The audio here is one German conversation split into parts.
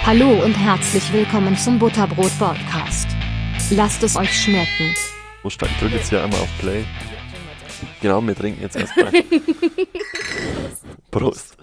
Hallo und herzlich willkommen zum Butterbrot-Podcast. Lasst es euch schmecken. Ich drücke jetzt hier einmal auf Play. Genau, wir trinken jetzt erstmal. Prost.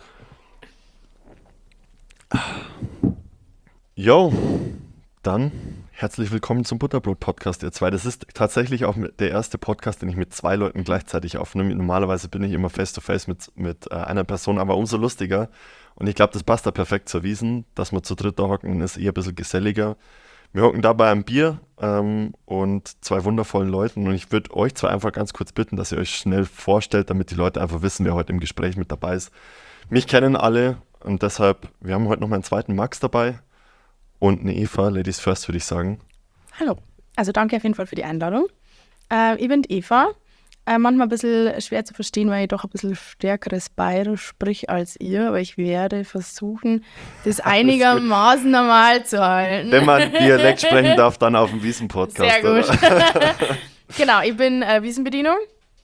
Jo, dann herzlich willkommen zum Butterbrot-Podcast, ihr zwei. Das ist tatsächlich auch der erste Podcast, den ich mit zwei Leuten gleichzeitig aufnehme. Normalerweise bin ich immer face-to-face mit einer Person, aber umso lustiger. Und ich glaube, das passt da perfekt zur Wiesn, dass wir zu dritt da hocken, ist eher ein bisschen geselliger. Wir hocken dabei am Bier und zwei wundervollen Leuten. Und ich würde euch zwei einfach ganz kurz bitten, dass ihr euch schnell vorstellt, damit die Leute einfach wissen, wer heute im Gespräch mit dabei ist. Mich kennen alle und deshalb, wir haben heute noch meinen zweiten Max dabei und eine Eva. Ladies first, würde ich sagen. Hallo, also danke auf jeden Fall für die Einladung. Ich bin Eva. Manchmal ein bisschen schwer zu verstehen, weil ich doch ein bisschen stärkeres Bayerisch sprich als ihr, aber ich werde versuchen, das einigermaßen normal zu halten. Wenn man Dialekt sprechen darf, dann auf dem Wiesn-Podcast. Sehr gut. Genau, ich bin Wiesenbedienung,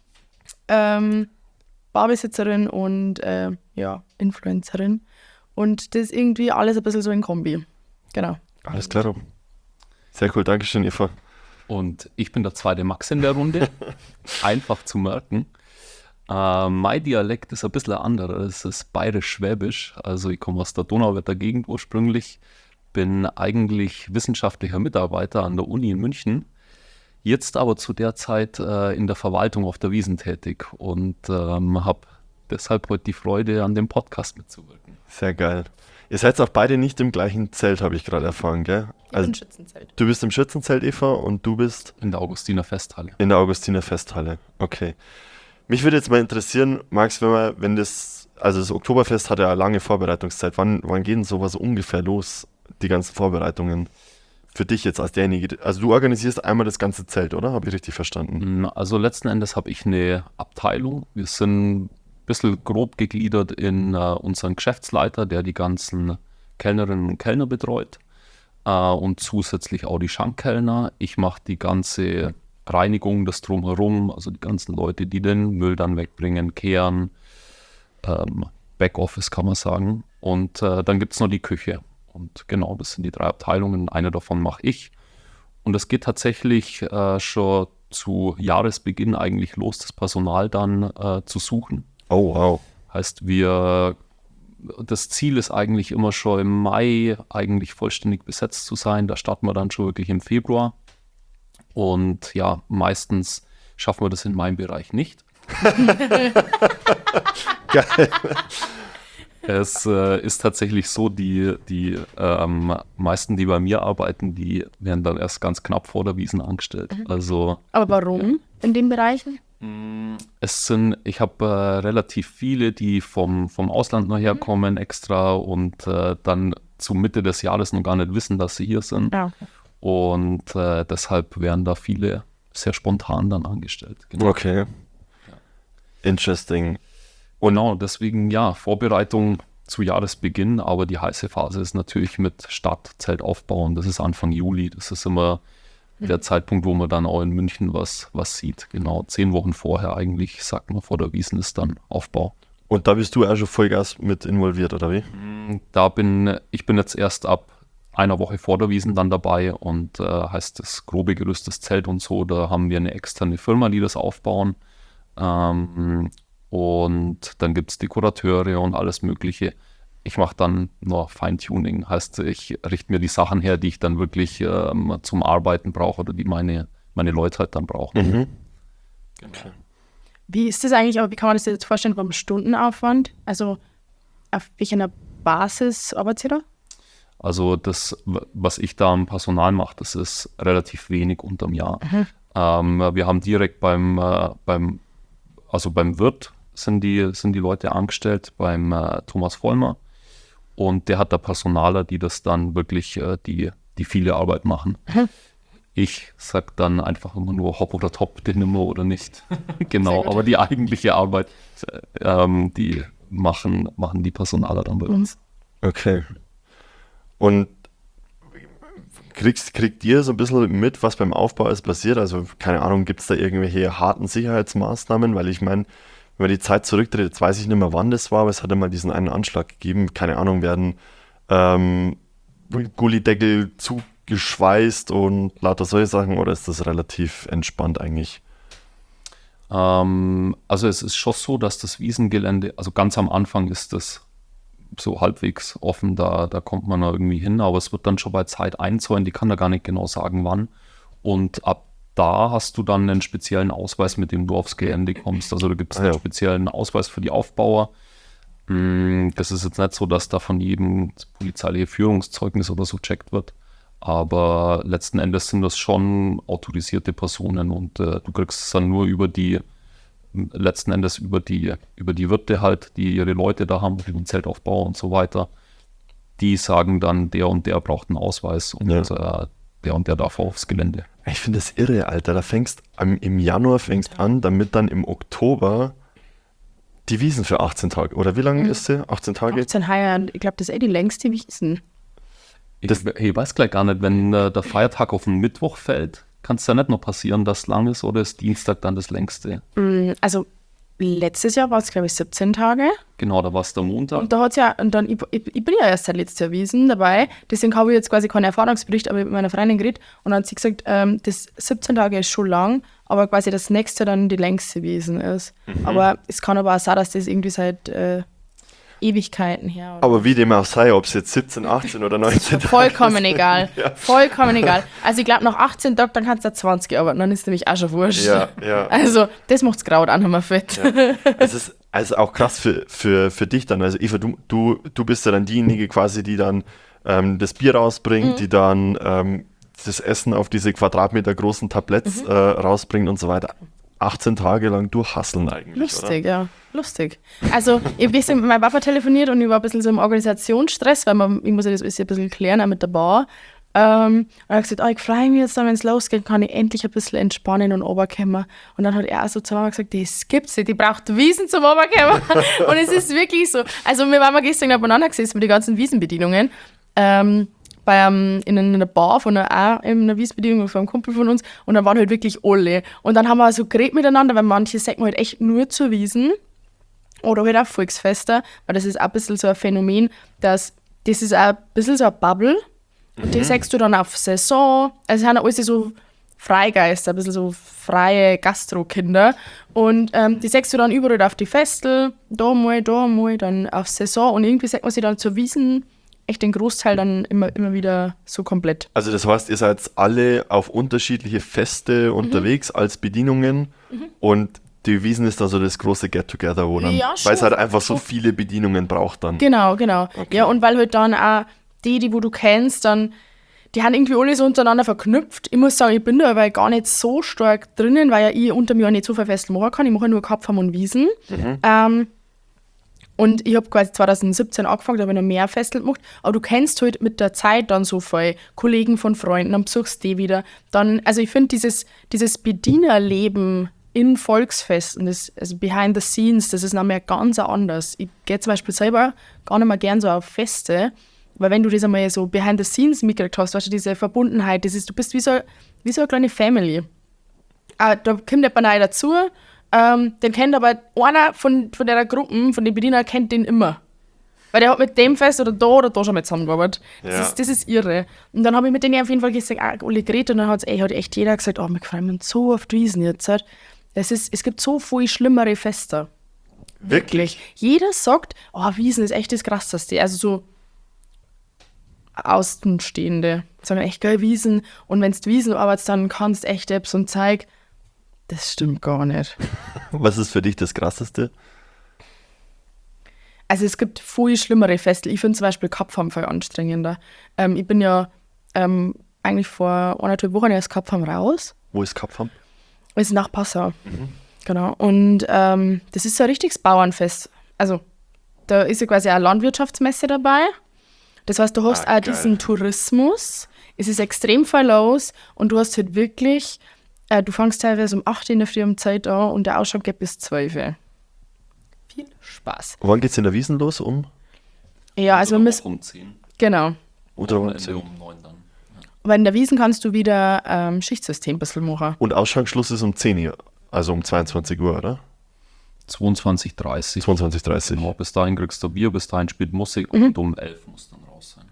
Barbesitzerin und Influencerin. Und das irgendwie alles ein bisschen so in Kombi. Genau. Alles klar. Sehr cool, Dankeschön, Eva. Und ich bin der zweite Max in der Runde. Einfach zu merken. Mein Dialekt ist ein bisschen anderer. Es ist bayerisch-schwäbisch. Also ich komme aus der Donauwörther Gegend ursprünglich. Bin eigentlich wissenschaftlicher Mitarbeiter an der Uni in München. Jetzt aber zu der Zeit in der Verwaltung auf der Wiesn tätig. Und habe deshalb heute die Freude, an dem Podcast mitzuwirken. Sehr geil. Ihr seid auch beide nicht im gleichen Zelt, habe ich gerade erfahren, gell? Ich bin im Schützenzelt. Du bist im Schützenzelt, Eva, und du bist? In der Augustiner Festhalle. In der Augustiner Festhalle, okay. Mich würde jetzt mal interessieren, Max, das Oktoberfest hat ja eine lange Vorbereitungszeit. Wann geht denn sowas ungefähr los, die ganzen Vorbereitungen? Für dich jetzt als derjenige, also du organisierst einmal das ganze Zelt, oder? Habe ich richtig verstanden? Also letzten Endes habe ich eine Abteilung. Wir sind bisschen grob gegliedert in unseren Geschäftsleiter, der die ganzen Kellnerinnen und Kellner betreut und zusätzlich auch die Schankkellner. Ich mache die ganze Reinigung, das Drumherum, also die ganzen Leute, die den Müll dann wegbringen, kehren, Backoffice kann man sagen. Und dann gibt es noch die Küche. Und genau, das sind die drei Abteilungen. Eine davon mache ich. Und es geht tatsächlich schon zu Jahresbeginn eigentlich los, das Personal dann zu suchen. Oh, wow. Heißt, das Ziel ist eigentlich immer schon im Mai eigentlich vollständig besetzt zu sein. Da starten wir dann schon wirklich im Februar. Und ja, meistens schaffen wir das in meinem Bereich nicht. Geil. Es ist tatsächlich so, die meisten, die bei mir arbeiten, die werden dann erst ganz knapp vor der Wiesn angestellt. Also, aber warum in den Bereichen? Ich habe relativ viele, die vom Ausland noch herkommen extra und dann zu Mitte des Jahres noch gar nicht wissen, dass sie hier sind. Ja, okay. Und deshalb werden da viele sehr spontan dann angestellt. Genau. Okay. Ja. Interesting. Und genau, deswegen ja, Vorbereitung zu Jahresbeginn, aber die heiße Phase ist natürlich mit Start, Zelt aufbauen. Das ist Anfang Juli. Das ist immer der Zeitpunkt, wo man dann auch in München was sieht. Genau, 10 Wochen vorher eigentlich, sagt man, vor der Wiesn ist dann Aufbau. Und da bist du auch schon Vollgas mit involviert, oder wie? Ich bin jetzt erst ab einer Woche vor der Wiesn dann dabei und heißt das grobe Gerüst, das Zelt und so, da haben wir eine externe Firma, die das aufbauen. Und dann gibt es Dekorateure und alles Mögliche. Ich mache dann nur Feintuning, heißt, ich richte mir die Sachen her, die ich dann wirklich zum Arbeiten brauche oder die meine Leute halt dann brauchen. Mhm. Okay. Wie ist das eigentlich, aber wie kann man das jetzt vorstellen beim Stundenaufwand? Also auf welcher Basis arbeitet ihr da? Also das, was ich da am Personal mache, das ist relativ wenig unterm Jahr. Wir haben direkt beim Wirt sind die Leute angestellt, beim Thomas Vollmer. Und der hat da Personaler, die das dann wirklich die viele Arbeit machen. Ich sag dann einfach immer nur hopp oder top, den nimmer oder nicht. Genau, aber die eigentliche Arbeit, die machen die Personaler dann bei uns. Okay. Und kriegt ihr so ein bisschen mit, was beim Aufbau alles passiert? Also, keine Ahnung, gibt es da irgendwelche harten Sicherheitsmaßnahmen? Weil ich meine, wenn man die Zeit zurückdreht, jetzt weiß ich nicht mehr, wann das war, aber es hat einmal diesen einen Anschlag gegeben. Keine Ahnung, werden Gullideckel zugeschweißt und lauter solche Sachen, oder ist das relativ entspannt eigentlich? Also es ist schon so, dass das Wiesengelände, also ganz am Anfang ist das so halbwegs offen, da kommt man da irgendwie hin, aber es wird dann schon bei Zeit einzäunen, die kann da gar nicht genau sagen, wann. Und ab da hast du dann einen speziellen Ausweis, mit dem du aufs Gelände kommst. Also da gibt es einen speziellen Ausweis für die Aufbauer. Das ist jetzt nicht so, dass da von jedem das polizeiliche Führungszeugnis oder so checkt wird. Aber letzten Endes sind das schon autorisierte Personen und du kriegst es dann nur letzten Endes über die Wirte halt, die ihre Leute da haben, die den Zeltaufbau und so weiter. Die sagen dann, der und der braucht einen Ausweis und der und der darf aufs Gelände. Ich finde das irre, Alter. Da im Januar fängst an, damit dann im Oktober die Wiesn für 18 Tage. Oder wie lange ist sie? 18 Tage? 18 Heuer, ich glaube, das ist die längste Wiesn. Ich weiß gleich gar nicht, wenn der Feiertag auf den Mittwoch fällt, kann es ja nicht noch passieren, dass es lang ist, oder ist Dienstag dann das längste? Also letztes Jahr war es, glaube ich, 17 Tage. Genau, da war es der Montag. Und da hat es ja, und dann, ich bin ja erst seit letztes Jahr Wiesn dabei, deswegen habe ich jetzt quasi keinen Erfahrungsbericht, aber mit meiner Freundin geredet und dann hat sie gesagt, das 17 Tage ist schon lang, aber quasi das nächste dann die längste Wiesn ist. Aber es kann aber auch sein, dass das irgendwie seit Ewigkeiten her. Aber wie dem auch sei, ob es jetzt 17, 18 oder 19 Vollkommen egal. Ja. Vollkommen egal. Also ich glaube, nach 18 Tagen, dann kannst du 20 arbeiten, dann ist nämlich auch schon wurscht. Ja. Also das macht's graut auch nochmal fett. Ja. Es ist also auch krass für dich dann. Also Eva, du bist ja dann diejenige quasi, die dann das Bier rausbringt, die dann das Essen auf diese Quadratmeter großen Tabletts rausbringt und so weiter. 18 Tage lang durchhasseln eigentlich, Lustig, oder? ja. Lustig. Also, ich habe gestern mit meinem Papa telefoniert und ich war ein bisschen so im Organisationsstress, weil ich muss ja das ein bisschen klären, auch mit der Bar. Und er hat gesagt, ich freue mich jetzt, wenn es losgeht, kann ich endlich ein bisschen entspannen und runterkommen. Und dann hat er auch so zu Mama gesagt, das gibt's nicht, die braucht Wiesen zum runterkommen. Und es ist wirklich so. Also, wir waren gestern aufeinander gesessen mit den ganzen Wiesenbedienungen. In einer Bar in einer Wiesbedienung von einem Kumpel von uns und dann waren halt wirklich alle. Und dann haben wir so geredet miteinander, weil manche sagen halt echt nur zur Wiesn oder halt auch Volksfeste, weil das ist auch ein bisschen so ein Phänomen, das ist auch ein bisschen so eine Bubble und die sagst du dann auf Saison, also sind alles so Freigeister, ein bisschen so freie Gastro-Kinder und die sagst du dann überall auf die Festel, da mal, dann auf Saison und irgendwie sagt man sich dann zur Wiesn echt den Großteil dann immer wieder so komplett. Also das heißt, ihr seid alle auf unterschiedliche Feste unterwegs als Bedienungen und die Wiesn ist dann so das große Get-Together, wo dann, Ja, weil es schon. halt einfach so viele Bedienungen braucht dann. Genau. Okay. Ja, und weil halt dann auch die wo du kennst, dann, die haben irgendwie alle so untereinander verknüpft. Ich muss sagen, ich bin da aber gar nicht so stark drinnen, weil ja ich unter mir auch nicht so viel Festel machen kann. Ich mache nur Kapfam und Wiesn. Und ich habe quasi 2017 angefangen, da habe ich noch mehr Festel gemacht. Aber du kennst halt mit der Zeit dann so viele Kollegen von Freunden, dann besuchst du die wieder. Dann, also ich finde dieses Bedienerleben in Volksfesten, also behind the scenes, das ist noch mehr ganz anders. Ich gehe zum Beispiel selber gar nicht mehr gern so auf Feste, weil wenn du das einmal so behind the scenes mitgekriegt hast, weißt du, diese Verbundenheit, du bist wie so eine kleine Family. Da kommt jemand neu dazu, den kennt aber einer von der Gruppe, von den Bedienern, kennt den immer. Weil der hat mit dem Fest oder da schon mit zusammengearbeitet. Das ist irre. Und dann habe ich mit denen auf jeden Fall gesagt, alle geredet und dann hat echt jeder gesagt, wir freuen uns so auf die Wiesn jetzt. Es gibt so viel schlimmere Feste. Wirklich. Jeder sagt, Wiesn ist echt das Krasseste. Also so Außenstehende sagen echt geil Wiesn. Und wenn du Wiesn arbeitest, dann kannst du echt Apps und Zeug. Das stimmt gar nicht. Was ist für dich das Krasseste? Also es gibt viel schlimmere Feste. Ich finde zum Beispiel Kapfam viel anstrengender. Ich bin ja eigentlich vor 1,5 Wochen erst Kapfam raus. Wo ist Kapfam? Das ist nach Passau. Genau. Und das ist so ein richtiges Bauernfest. Also da ist ja quasi eine Landwirtschaftsmesse dabei. Das heißt, du hast auch geil. diesen Tourismus. Es ist extrem viel los und du hast halt wirklich, du fängst teilweise um 8 in der Früh um Zeit an und der Ausschau geht bis 12 Uhr. Viel Spaß. Wann geht es in der Wiesn los? Ja, also wir müssen, um 10. genau. Oder um Ende 10? um 9 dann. Aber in der Wiesn kannst du wieder Schichtsystem ein bisschen machen. Und Ausschanksschluss ist um 10 Uhr, also um 22 Uhr, oder? 22:30. 22:30. Genau, bis dahin kriegst du Bier, bis dahin spielt Musik und um 11 muss dann raus sein.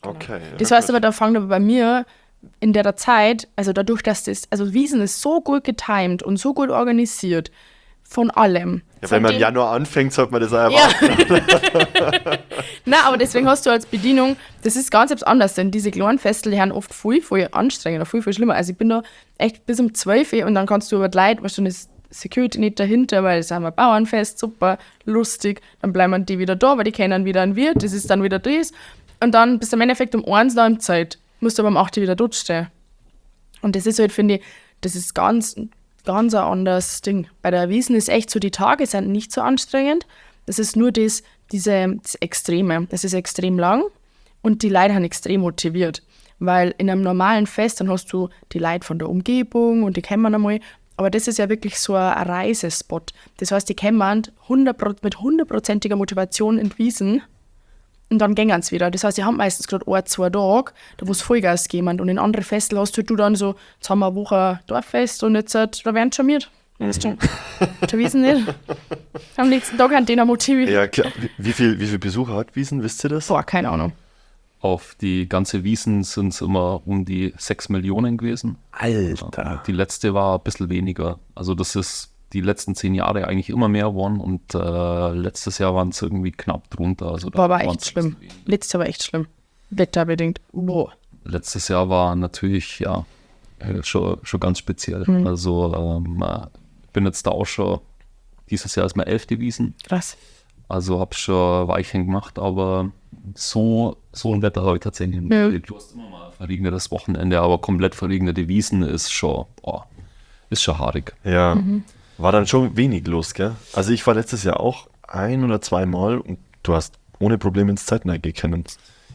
Okay. Das ja, heißt gut. aber, da fängt aber bei mir in der Zeit, also dadurch, dass also Wiesen ist so gut getimed und so gut organisiert, von allem. Ja, Von wenn man im dem- Januar anfängt, sollte man das auch Ja. erwarten. Nein, aber deswegen hast du als Bedienung, das ist ganz etwas anders, denn diese kleinen Festel, die haben oft viel anstrengender, viel schlimmer. Also ich bin da echt bis um 12 Uhr und dann kannst du über die Leute, weißt du, dann ist Security nicht dahinter, weil das haben wir Bauernfest, super, lustig, dann bleiben die wieder da, weil die kennen wieder einen Wirt, das ist dann wieder das. Und dann bist du im Endeffekt um 1 da im Zeit, musst du aber um 8 Uhr wieder dort stehen. Und das ist halt, finde ich, das ist ganz ein anderes Ding. Bei der Wiesn ist echt so, die Tage sind nicht so anstrengend. Das ist nur das Extreme. Es ist extrem lang und die Leute sind extrem motiviert. Weil in einem normalen Fest, dann hast du die Leute von der Umgebung und die kennen man einmal. Aber das ist ja wirklich so ein Reisespot. Das heißt, die kennen man mit 100%iger Motivation in die Wiesn. Und dann gehen sie wieder. Das heißt, die haben meistens gerade 1-2 Tage, da wo es Vollgas geben. Und in anderen Festeln hast du dann so, jetzt haben wir eine Woche Dorffest und jetzt, da werden sie charmiert. Weißt du, der Wiesn nicht. Am nächsten Tag haben die noch motiviert. Ja, klar. Wie viel Besucher hat Wiesn, wisst ihr das? Boah, keine Ahnung. Auf die ganze Wiesn sind es immer um die 6 Millionen gewesen. Alter. Die letzte war ein bisschen weniger. Also das ist die letzten 10 Jahre eigentlich immer mehr geworden und letztes Jahr waren es irgendwie knapp drunter. Also da War aber waren's echt ein schlimm. bisschen weniger. Letztes Jahr war echt schlimm. Wetterbedingt. Boah. Letztes Jahr war natürlich, ja, schon ganz speziell. Also ich bin jetzt da auch schon, dieses Jahr ist mein 11. Wiesn. Krass. Also habe schon Weichen gemacht, aber so ein Wetter habe ich tatsächlich nicht. Ja. Du hast immer mal ein verregnetes Wochenende, aber komplett verregnete Wiesn ist schon haarig. Ja. War dann schon wenig los, gell? Also ich war letztes Jahr auch 1 oder 2 Mal und du hast ohne Probleme ins Zelt reingekommen.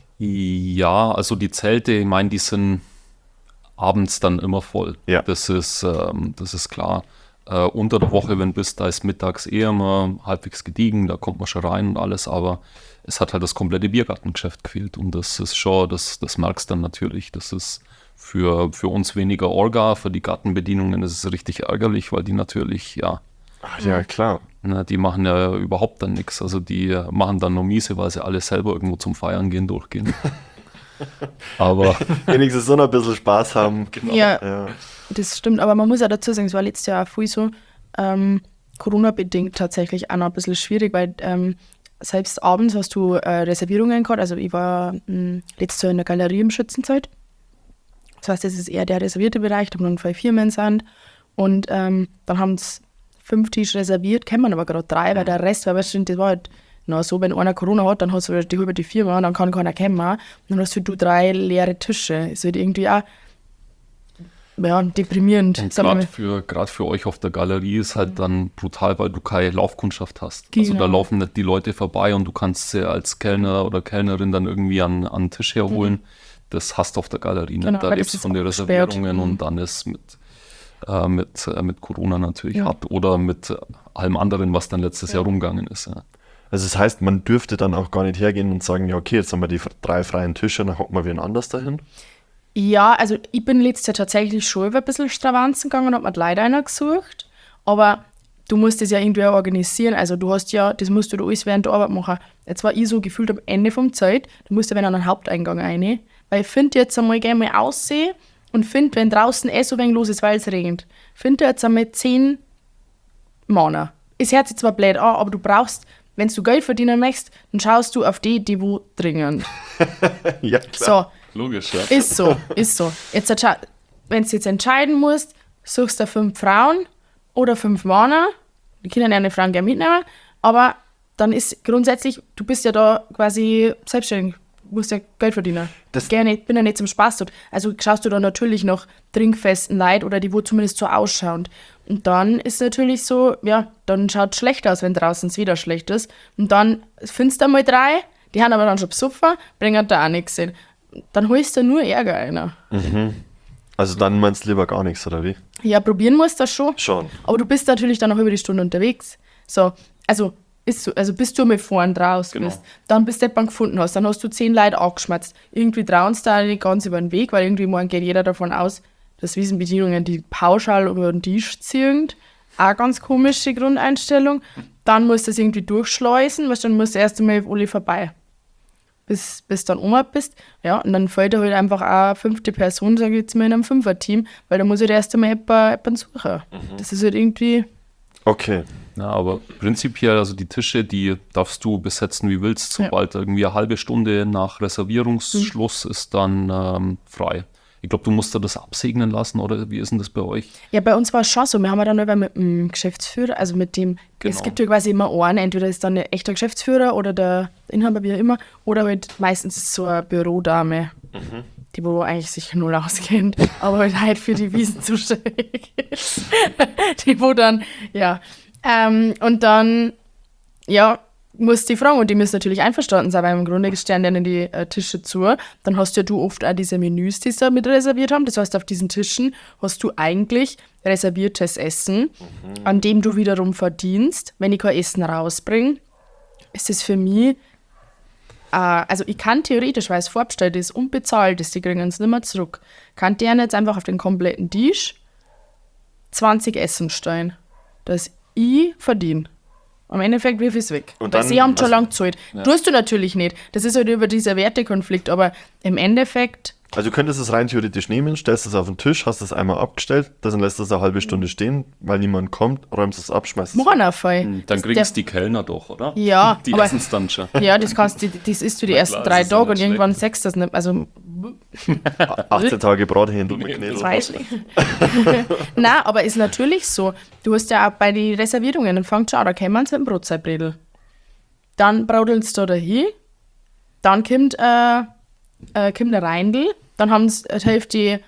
Ja, also die Zelte, ich meine, die sind abends dann immer voll. Ja. Das ist klar. Unter der Woche, wenn du bist, da ist mittags immer halbwegs gediegen, da kommt man schon rein und alles, aber es hat halt das komplette Biergartengeschäft gefehlt und das ist schon, das merkst du dann natürlich, das ist für uns weniger Orga, für die Gartenbedienungen ist es richtig ärgerlich, weil die natürlich, ja, Ach ja, klar. die machen ja überhaupt dann nichts, also die machen dann nur miese, weil sie alle selber irgendwo zum Feiern gehen, durchgehen. Aber Wenigstens so noch ein bisschen Spaß haben. Ja, Ja. das stimmt. Aber man muss ja dazu sagen, es war letztes Jahr auch viel so Corona-bedingt tatsächlich auch noch ein bisschen schwierig, weil selbst abends hast du Reservierungen gehabt. Also ich war letztes Jahr in der Galerie im Schützenzelt. Das heißt, das ist eher der reservierte Bereich, da haben 5 Firmen sind. Und dann haben es 5 Tische reserviert, kennen man aber gerade 3, weil der Rest, weil weißt du, das war halt so, wenn einer Corona hat, dann hast du die halbe die Firma, dann kann keiner kommen. Und dann hast du 3 leere Tische. Ist halt irgendwie auch deprimierend. Und sagen wir mal. gerade für euch auf der Galerie ist halt dann brutal, weil du keine Laufkundschaft hast. Also Genau. da laufen nicht die Leute vorbei und du kannst sie als Kellner oder Kellnerin dann irgendwie an den Tisch herholen. Das hast du auf der Galerie nicht. Genau, Da weil lebst das du von ist den abgesperrt. Reservierungen und dann ist mit Corona natürlich Ja. hart oder mit allem anderen, was dann letztes Jahr rumgegangen ist. Ja. Also das heißt, man dürfte dann auch gar nicht hergehen und sagen, ja okay, jetzt haben wir die 3 freien Tische, dann hocken wir wen anders dahin. Ja, also ich bin letztes Jahr tatsächlich schon über ein bisschen Stravanzen gegangen und habe mir leider einer gesucht. Aber du musst das ja irgendwie auch organisieren. Also du hast ja, das musst du da alles während der Arbeit machen. Jetzt war ich so gefühlt am Ende vom Zeit, du musst ja wieder an den Haupteingang rein. Weil ich finde jetzt einmal gerne mal aussehen und finde, wenn draußen so wenig los ist, weil es regnet, finde jetzt einmal 10 Männer. Es hört sich zwar blöd an, aber du brauchst, wenn du Geld verdienen möchtest, dann schaust du auf die wo dringen. Ja, klar. So. Logisch, ja. Ist so. Jetzt, wenn du jetzt entscheiden musst, suchst du 5 Frauen oder 5 Männer, die können ja eine Frauen gerne mitnehmen, aber dann ist grundsätzlich, du bist ja da quasi selbstständig, musst ja Geld verdienen. Das- Bin ja nicht zum Spaß dort. Also schaust du da natürlich nach trinkfesten Leuten oder die, wo zumindest so ausschauen. Und dann ist natürlich so, ja, dann schaut es schlecht aus, wenn draußen es wieder schlecht ist. Und dann findest du mal 3, die haben aber dann schon besoffen, bringen da auch nichts hin. Dann holst du nur Ärger einer. Also dann meinst du lieber gar nichts, oder wie? Ja, probieren musst du das schon. Schon. Aber du bist natürlich dann auch über die Stunde unterwegs. So, also bis du mal vorn draus Genau. bist, dann bis du jemanden gefunden hast, dann hast du 10 Leute angeschmatzt. Irgendwie trauen sie da nicht ganz über den Weg, weil irgendwie morgen geht jeder davon aus, dass Wiesenbedienungen die pauschal über den Tisch ziehen. Auch ganz komische Grundeinstellung. Dann musst du das irgendwie durchschleusen, weil dann musst du erst einmal auf alle vorbei. bis dann Oma bist. Ja, und dann fällt halt einfach eine 5. Person, sage ich jetzt mal, in einem 5er-Team, weil da muss ich erst einmal jemanden suchen. Das ist halt irgendwie... Okay. Ja, aber prinzipiell, also die Tische, die darfst du besetzen, wie willst. Sobald irgendwie eine halbe Stunde nach Reservierungsschluss ist dann frei. Ich glaube, du musst da das absegnen lassen, oder wie ist denn das bei euch? Ja, bei uns war es schon so. Wir haben ja dann über mit dem Geschäftsführer, also mit dem, es gibt ja quasi immer einen, entweder ist dann ein echter Geschäftsführer oder der Inhaber, wie auch immer, oder halt meistens so eine Bürodame, die wo eigentlich sich null auskennt, aber halt für die Wiesen zuständig ist. Die wo dann, ja. Und dann, ja, musst die fragen und die müssen natürlich einverstanden sein, weil im Grunde stehen denen die Tische zu. Dann hast ja du oft auch diese Menüs, die sie da mit reserviert haben. Das heißt, auf diesen Tischen hast du eigentlich reserviertes Essen, an dem du wiederum verdienst. Wenn ich kein Essen rausbringe, ist es für mich, also ich kann theoretisch, weil es vorbestellt ist und bezahlt ist, die kriegen es nicht mehr zurück, kann der jetzt einfach auf den kompletten Tisch 20 Essen stellen, das ich verdiene. Am Endeffekt wirf ich es weg. Und Weil dann- sie haben schon also- lange gezahlt. Tust du natürlich nicht. Das ist halt über dieser Wertekonflikt, aber im Endeffekt, Also du könntest es rein theoretisch nehmen, stellst es auf den Tisch, hast es einmal abgestellt, dann lässt es eine halbe Stunde stehen, weil niemand kommt, räumst es ab, schmeißt es weg. Morgenfall. Dann kriegen es die Kellner doch, oder? Ja, Die aber- essen es dann schon. Ja, das isst du die Na ersten klar, 3 das ist ja Tage und nicht irgendwann sechst das nicht. Also, 18 Tage Brathändel mit Nee, Knädel. das weiß ich. Nein, aber ist natürlich so. Du hast ja auch bei den Reservierungen, dann fängt schon an, da kommen sie mit dem Brotzeitbredel. Dann braudelst du da hin, dann kommt ein Reindl, dann haben sie die Hälfte,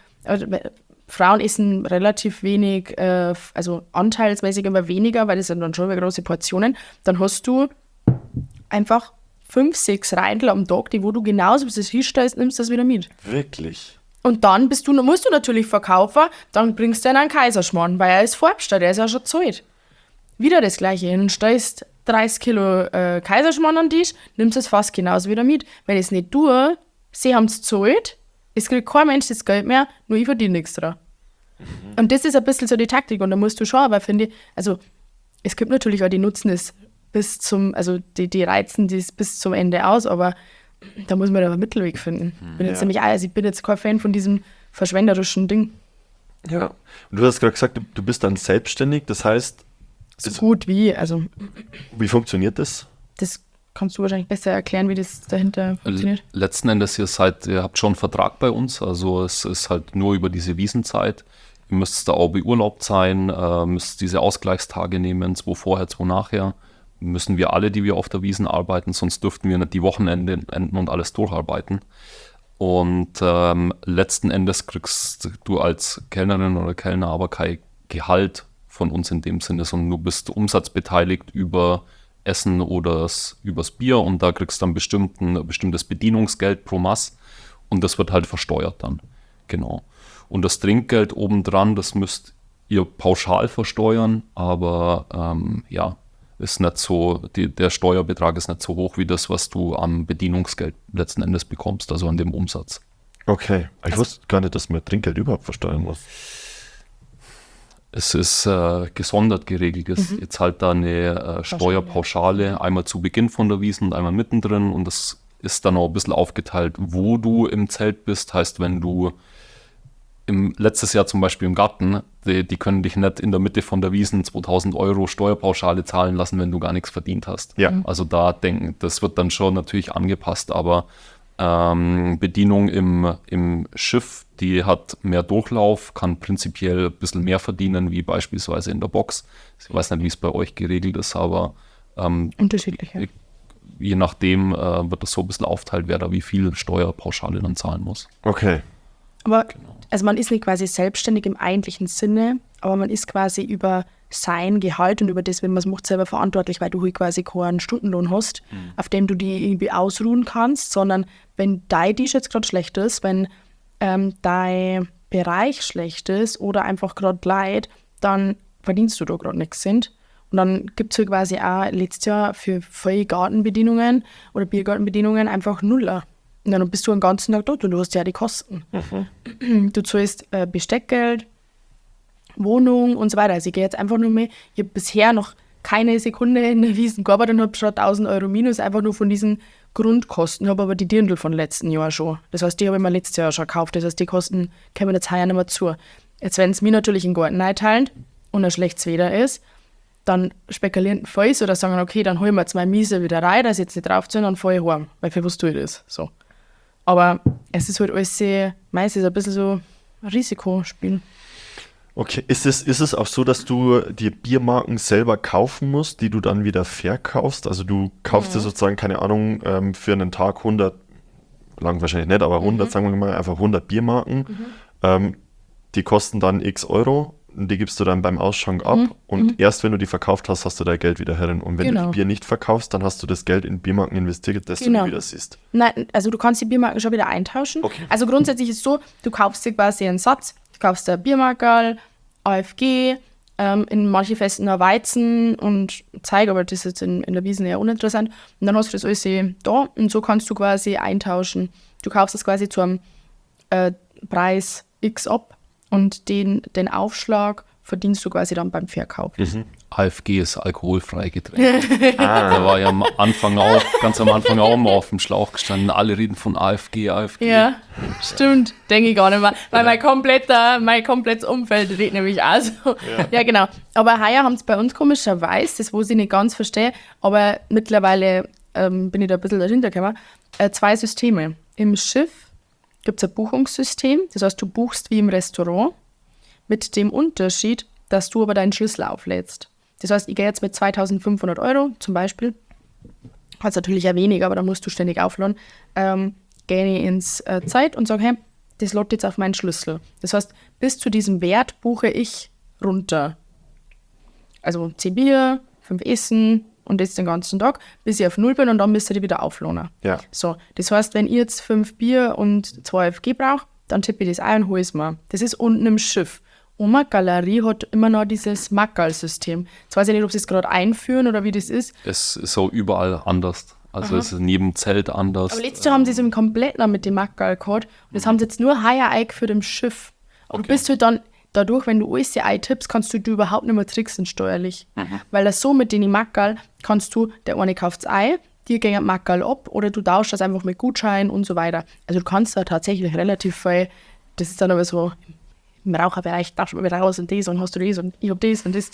Frauen essen relativ wenig, also anteilsmäßig immer weniger, weil das sind dann schon wieder große Portionen. Dann hast du einfach 5, 6 Reindl am Tag, die wo du genauso bis es hinstellst, nimmst das wieder mit. Wirklich? Und dann musst du natürlich verkaufen, dann bringst du einen Kaiserschmarrn, weil er ist vorbestellt, er ist ja schon gezahlt. Wieder das Gleiche, dann stellst 30 Kilo Kaiserschmarrn an den Tisch, nimmst es fast genauso wieder mit. Wenn ich es nicht tue, sie haben es gezahlt, es kriegt kein Mensch das Geld mehr, nur ich verdiene nichts dran. Und das ist ein bisschen so die Taktik und da musst du schon, aber finde ich, also es gibt natürlich auch, die nutzen es bis zum, also die reizen das bis zum Ende aus, aber da muss man da einen Mittelweg finden. Ich bin jetzt kein Fan von diesem verschwenderischen Ding. Ja. Und du hast gerade gesagt, du bist dann selbstständig, das heißt, So gut wie, also wie funktioniert das? das kannst du wahrscheinlich besser erklären, wie das dahinter funktioniert. Letzten Endes, ihr habt schon einen Vertrag bei uns, also es ist halt nur über diese Wiesenzeit. Ihr müsst da auch beurlaubt sein, müsst diese Ausgleichstage nehmen, 2 vorher, 2 nachher. Müssen wir alle, die wir auf der Wiesn arbeiten, sonst dürften wir nicht die Wochenenden und alles durcharbeiten. Und letzten Endes kriegst du als Kellnerin oder Kellner aber kein Gehalt von uns in dem Sinne, sondern du bist umsatzbeteiligt über Essen oder übers Bier und da kriegst du dann bestimmtes Bedienungsgeld pro Maß und das wird halt versteuert dann. Genau. Und das Trinkgeld obendran, das müsst ihr pauschal versteuern, aber ist nicht so, der Steuerbetrag ist nicht so hoch wie das, was du am Bedienungsgeld letzten Endes bekommst, also an dem Umsatz. Okay. Ich wusste gar nicht, dass man Trinkgeld überhaupt versteuern muss. Es ist gesondert geregelt. Ihr zahlt da eine Steuerpauschale einmal zu Beginn von der Wiesn und einmal mittendrin und das ist dann auch ein bisschen aufgeteilt, wo du im Zelt bist. Heißt, wenn du letztes Jahr zum Beispiel im Garten, die können dich nicht in der Mitte von der Wiesn 2000 € Steuerpauschale zahlen lassen, wenn du gar nichts verdient hast. Ja. Also da das wird dann schon natürlich angepasst, aber Bedienung im Schiff, die hat mehr Durchlauf, kann prinzipiell ein bisschen mehr verdienen, wie beispielsweise in der Box. Ich weiß nicht, wie es bei euch geregelt ist, aber Unterschiedlich, ja. je nachdem wird das so ein bisschen aufteilt, wer da wie viel Steuerpauschale dann zahlen muss. Okay. Aber also man ist nicht quasi selbstständig im eigentlichen Sinne, aber man ist quasi über sein Gehalt und über das, wenn man es macht, selber verantwortlich, weil du halt quasi keinen Stundenlohn hast, auf dem du die irgendwie ausruhen kannst, sondern wenn dein Tisch jetzt gerade schlecht ist, wenn dein Bereich schlecht ist oder einfach gerade leid, dann verdienst du da gerade nichts sind. Und dann gibt es halt quasi auch letztes Jahr für viele Gartenbedienungen oder Biergartenbedienungen einfach Nuller. Und dann bist du den ganzen Tag dort und du hast ja die Kosten. Du zahlst Besteckgeld, Wohnung und so weiter. Also ich gehe jetzt einfach nur mehr, ich habe bisher noch keine Sekunde in der Wiesn gearbeitet und habe schon 1000 € minus, einfach nur von diesen Grundkosten. Ich habe aber die Dirndl von letzten Jahr schon. Das heißt, die habe ich mir letztes Jahr schon gekauft. Das heißt, die Kosten kommen jetzt heuer nicht mehr zu. Jetzt, wenn es mir natürlich in den Garten einteilen und ein schlechtes Wetter ist, dann spekulieren viele oder sagen, okay, dann holen wir 2 Miese wieder rein, dass ich jetzt nicht drauf sind, dann fahre ich heim. Weil für was tue ich das? So. Aber es ist halt alles sehr, meistens ein bisschen so ein Risikospiel. Okay, ist es auch so, dass du die Biermarken selber kaufen musst, die du dann wieder verkaufst? Also du kaufst dir sozusagen, keine Ahnung, für einen Tag 100, lang wahrscheinlich nicht, aber 100, sagen wir mal, einfach 100 Biermarken. Die kosten dann x Euro und die gibst du dann beim Ausschank ab und erst wenn du die verkauft hast, hast du dein Geld wieder herin. Und wenn du die Bier nicht verkaufst, dann hast du das Geld in Biermarken investiert, das du wieder siehst. Nein, also du kannst die Biermarken schon wieder eintauschen. Okay. Also grundsätzlich ist es so, du kaufst dir quasi einen Satz, du kaufst dir Biermarkerl, AFG, in manche Festen noch Weizen und Zeig, aber das ist jetzt in der Wiesn eher uninteressant. Und dann hast du das alles da und so kannst du quasi eintauschen. Du kaufst das quasi zu einem Preis X ab und den Aufschlag verdienst du quasi dann beim Verkauf. AFG ist alkoholfreie Getränke. Da war ja ganz am Anfang auch mal auf dem Schlauch gestanden. Alle reden von AFG. Ja, stimmt. Denke ich gar nicht mehr. Weil mein komplettes Umfeld redet nämlich auch so. Ja, genau. Aber heuer haben es bei uns komischerweise, das wo ich nicht ganz verstehe, aber mittlerweile bin ich da ein bisschen dahinter gekommen, 2 Systeme. Im Schiff gibt es ein Buchungssystem. Das heißt, du buchst wie im Restaurant mit dem Unterschied, dass du aber deinen Schlüssel auflädst. Das heißt, ich gehe jetzt mit 2.500 Euro zum Beispiel, hat natürlich ja weniger, aber da musst du ständig aufladen, gehe ich ins Zeit und sage, hey, das lädt jetzt auf meinen Schlüssel. Das heißt, bis zu diesem Wert buche ich runter. Also 10 Bier, 5 Essen und das den ganzen Tag, bis ich auf 0 bin und dann müsst ihr die wieder aufladen. Ja. So, das heißt, wenn ich jetzt 5 Bier und 2 AFG brauche, dann tippe ich das ein und hole es mir. Das ist unten im Schiff. Oma Galerie hat immer noch dieses Mackerl-System. Jetzt weiß ich nicht, ob sie es gerade einführen oder wie das ist. Es ist so überall anders. Also es ist in jedem Zelt anders. Aber letztes Jahr haben sie es im Kompletten mit dem Mackerl gehabt. Und das haben sie jetzt nur heuer eingeführt im Schiff. Und bist du dann dadurch, wenn du alles eintippst, kannst du überhaupt nicht mehr tricksen steuerlich. Weil das so mit den Mackerl kannst du, der eine kauft das Ei, dir gehen Mackerl ab oder du tauschst das einfach mit Gutschein und so weiter. Also du kannst da tatsächlich relativ viel, das ist dann aber so im Raucherbereich, darfst du mal wieder raus und das und hast du das und ich hab das und das.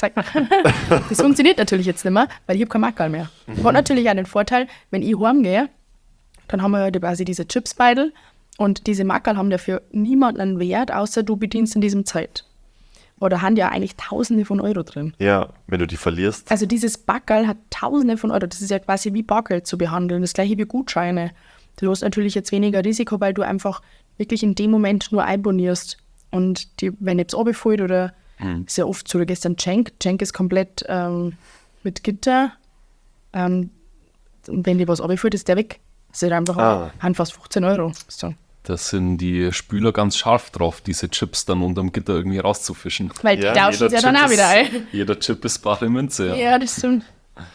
Das funktioniert natürlich jetzt nicht mehr, weil ich habe kein Mackerl mehr. Hat natürlich auch den Vorteil, wenn ich heimgehe, dann haben wir ja quasi diese Chipsbeidel und diese Mackerl haben dafür niemanden einen Wert, außer du bedienst in diesem Zeit. Oder haben ja eigentlich Tausende von Euro drin. Ja, wenn du die verlierst. Also dieses Backerl hat Tausende von Euro. Das ist ja quasi wie Bargeld zu behandeln. Das gleiche wie Gutscheine. Du hast natürlich jetzt weniger Risiko, weil du einfach wirklich in dem Moment nur einbonierst. Und wenn jetzt runterfällt oder ist ja oft so, du gehst dann Cenk ist komplett mit Gitter. Und wenn dir was runterfällt, ist der weg. Das ist einfach fast 15 Euro. So. Da sind die Spüler ganz scharf drauf, diese Chips dann unterm Gitter irgendwie rauszufischen. Weil die tauschen ja dann auch wieder ein. Jeder Chip ist bare Münze. Ja, das stimmt.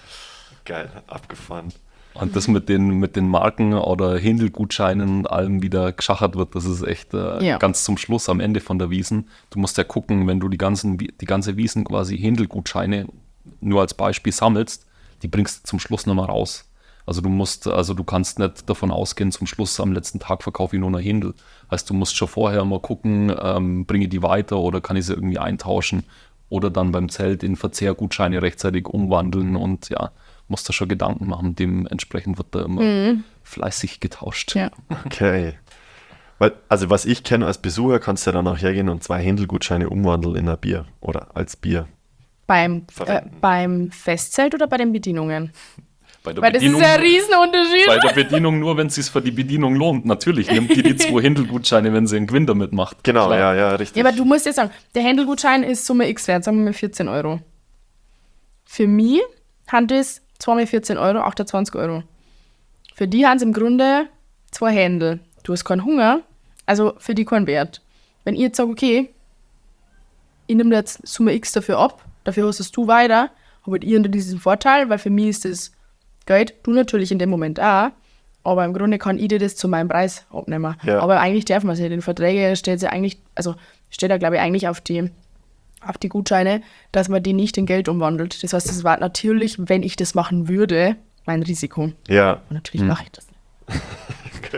Geil, abgefahren. Und das mit den Marken oder Händelgutscheinen und allem wieder geschachert wird, das ist echt ganz zum Schluss am Ende von der Wiesn. Du musst ja gucken, wenn du die ganze Wiesn quasi Händelgutscheine nur als Beispiel sammelst, die bringst du zum Schluss nochmal raus. Also du kannst nicht davon ausgehen, zum Schluss am letzten Tag verkaufe ich nur noch Händel. Heißt, du musst schon vorher mal gucken, bringe ich die weiter oder kann ich sie irgendwie eintauschen oder dann beim Zelt in Verzehrgutscheine rechtzeitig umwandeln und ja, musst da schon Gedanken machen. Dementsprechend wird da immer fleißig getauscht. Ja. Okay. Weil, also was ich kenne als Besucher, kannst du ja dann auch hergehen und 2 Händelgutscheine umwandeln in ein Bier oder als Bier. Beim Festzelt oder bei den Bedienungen? Weil das ist ja ein Riesenunterschied. Bei der Bedienung nur, wenn es sich für die Bedienung lohnt. Natürlich nimmt die 2 Händelgutscheine, wenn sie einen Gewinn damit macht. Genau, Klar. ja, richtig. Ja, aber du musst jetzt sagen, der Händelgutschein ist Summe X wert, sagen wir mal 14 Euro. Für mich haben das 2 mal 14 Euro, 28 Euro. Für die haben sie im Grunde 2 Händel. Du hast keinen Hunger, also für die keinen Wert. Wenn ich jetzt sage, okay, ich nehme jetzt Summe X dafür ab, dafür hostest du weiter, habt ihr diesen Vorteil, weil für mich ist das Geld, du natürlich in dem Moment auch, aber im Grunde kann ich dir das zu meinem Preis abnehmen. Ja. Aber eigentlich darf man es nicht. In den Verträgen steht da glaube ich eigentlich auf die Gutscheine, dass man die nicht in Geld umwandelt. Das heißt, das war natürlich, wenn ich das machen würde, mein Risiko. Ja. Und natürlich mache ich das nicht.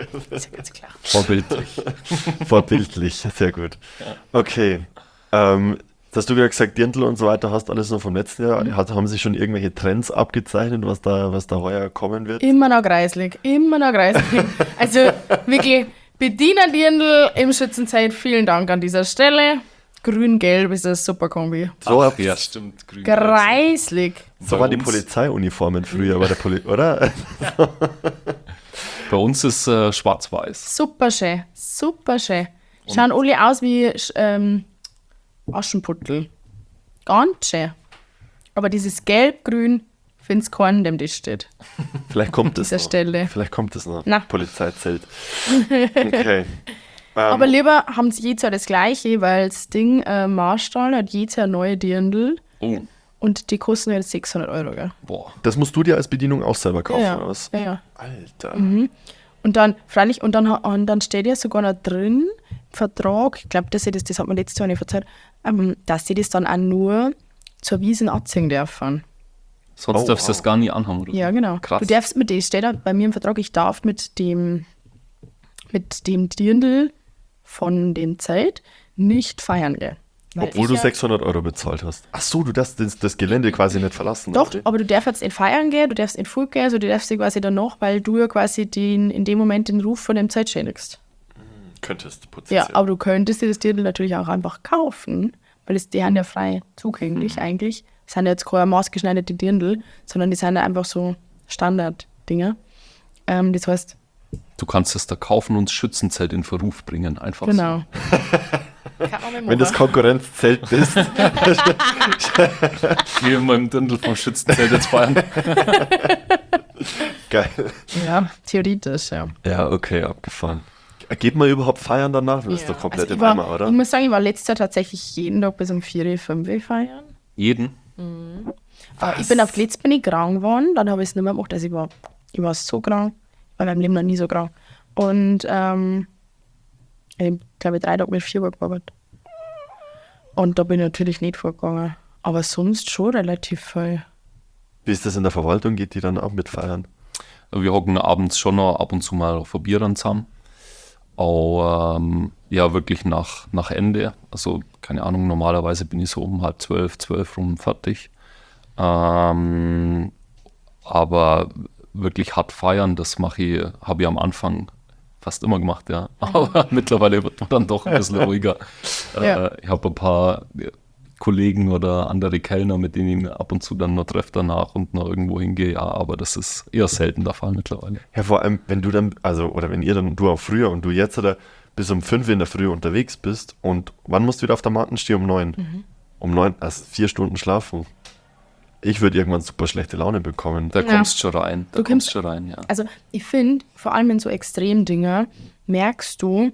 Ist ja ganz klar. Vorbildlich. Vorbildlich, sehr gut. Okay. Hast du wieder gesagt, Dirndl und so weiter hast alles noch vom letzten Jahr. Haben sich schon irgendwelche Trends abgezeichnet, was da heuer kommen wird? Immer noch greislig. Also wirklich, Bedienerdirndl im Schützenzeit, vielen Dank an dieser Stelle. Grün-Gelb ist eine super Kombi. So, Ach, ja, stimmt. Grün. Greislig. so waren die Polizeiuniformen früher bei der oder? Bei uns ist schwarz-weiß. Super schön. Schauen alle aus wie Aschenputtel. Ganz schön. Aber dieses Gelb-Grün, finde ich keinen, dem das steht. Vielleicht kommt es Dieser noch. Stelle. Vielleicht kommt es noch. Na. Polizeizelt. Okay. Aber lieber haben sie jedes Jahr das Gleiche, weil das Ding Marstall hat jedes Jahr neue Dirndl Oh, und die kosten jetzt 600 €, gell? boah. Das musst du dir als Bedienung auch selber kaufen, Ja, oder was? ja. Alter. Und dann, freilich, und dann steht ja sogar noch drin, Vertrag, ich glaube, das hat man letztes Jahr nicht verzeiht, dass sie das dann auch nur zur Wiesn anziehen dürfen. Sonst Oh, darfst du wow. das gar nie anhaben, oder? Ja, genau. Krass. Du darfst mit dem, steht da bei mir im Vertrag, ich darf mit dem Dirndl von dem Zeit nicht feiern gehen. Weil Obwohl ich du ja- 600 € bezahlt hast. Ach so, du darfst das Gelände quasi nicht verlassen. Doch, oder? aber du darfst jetzt nicht feiern gehen, du darfst nicht Food gehen, also du darfst dich quasi danach, weil du ja quasi in dem Moment den Ruf von dem Zeit schädigst. Könntest Ja, potenziell. aber du könntest dir das Dirndl natürlich auch einfach kaufen, weil die haben ja frei zugänglich eigentlich. Das sind ja jetzt keine maßgeschneiderte Dirndl, sondern die sind ja einfach so Standard-Dinger. Das heißt, Du kannst es da kaufen und das Schützenzelt in Verruf bringen. Einfach genau. Wenn das Konkurrenzzelt ist. so. Geh in meinem Dirndl vom Schützenzelt jetzt feiern. Geil. Ja, theoretisch, ja. Ja, okay, abgefahren. Geht man überhaupt feiern danach? Das ist doch komplett Also im ich war- Eimer, oder? Ich muss sagen, ich war letztes Jahr tatsächlich jeden Tag bis um 4, 5 feiern. Jeden? Ich bin auf Glitz bin ich krank geworden, dann habe ich es nicht mehr gemacht. Also ich war so krank, ich war in meinem Leben noch nie so krank. Und ich glaube 3 Tage mit 4 Uhr gearbeitet. Und da bin ich natürlich nicht vorgegangen. Aber sonst schon relativ viel. Wie ist das in der Verwaltung? Geht die dann auch mit feiern? Wir hocken abends schon noch ab und zu mal auf ein Bier dann zusammen. Auch ja, wirklich nach Ende. Also, keine Ahnung, normalerweise bin ich so um 11:30, 12 rum fertig. Aber wirklich hart feiern, das habe ich am Anfang fast immer gemacht, ja. Aber mittlerweile wird man dann doch ein bisschen ruhiger. Ja. Ich habe ein paar Kollegen oder andere Kellner, mit denen ich mich ab und zu dann noch treffe danach und noch irgendwo hingehe, ja, aber das ist eher selten der Fall mittlerweile. Ja, vor allem, wenn du dann, oder wenn ihr dann, du auch früher und du jetzt oder bis um 5 in der Früh unterwegs bist und wann musst du wieder auf der Matten stehen? Um 9? Um 9, also 4 Stunden schlafen. Ich würde irgendwann super schlechte Laune bekommen. Da kommst schon rein. Da Du kommst kommst- schon rein, ja. Also ich finde, vor allem in so Extremdinger, merkst du,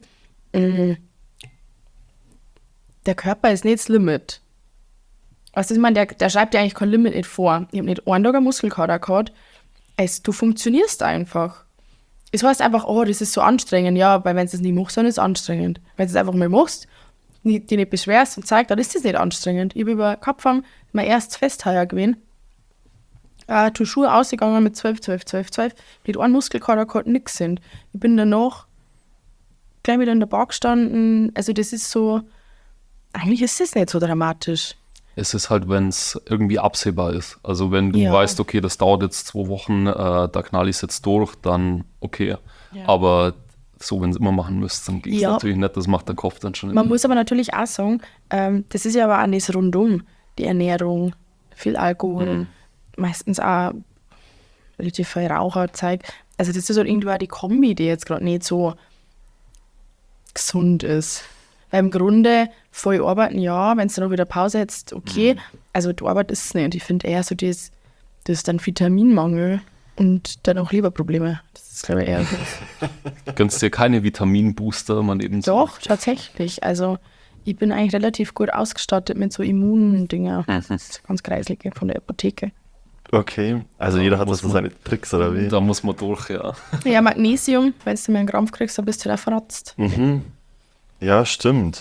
der Körper ist nicht das Limit. Weißt du, ich meine, der schreibt dir eigentlich kein Limit nicht vor. Ich habe nicht einen Tag einen Muskelkater gehabt. Du funktionierst einfach. Es heißt einfach, oh, das ist so anstrengend. Ja, weil wenn du es nicht machst, dann ist es anstrengend. Wenn du es einfach mal machst, dich nicht beschwerst und zeigst, dann ist das nicht anstrengend. Ich habe über Kopfhang mein erstes Fest heuer gewesen. Die Schuhe ausgegangen mit 12. Nicht ein Muskelkater gehabt, nix sind. Ich bin danach gleich wieder in der Bar gestanden. Also das ist so, eigentlich ist das nicht so dramatisch. Es ist halt, wenn es irgendwie absehbar ist. Also wenn du Ja. weißt, okay, das dauert jetzt 2 Wochen, da knall ich es jetzt durch, dann okay. Ja. Aber so, wenn es immer machen müsst, dann ging es Ja. natürlich nicht. Das macht der Kopf dann schon Man immer. muss aber natürlich auch sagen, das ist ja aber auch das rundum, die Ernährung, viel Alkohol, meistens auch relativ viel Raucherzeug. Also das ist halt irgendwie auch die Kombi, die jetzt gerade nicht so gesund ist. Weil im Grunde voll arbeiten, ja, wenn du dann wieder Pause hättest, okay. Also du arbeitest es nicht. Ich finde eher so, das ist dann Vitaminmangel und dann auch Leberprobleme. Das ist, glaube ich, eher so. Gönnst dir keine Vitaminbooster, man eben so. Doch, tatsächlich. Also ich bin eigentlich relativ gut ausgestattet mit so Immundinger. Das ist ganz kreislige von der Apotheke. Okay, also jeder hat muss so man- seine Tricks, oder wie? Da muss man durch, ja. Ja, Magnesium, wenn du mal einen Krampf kriegst, dann bist du da verratzt. Ja, stimmt.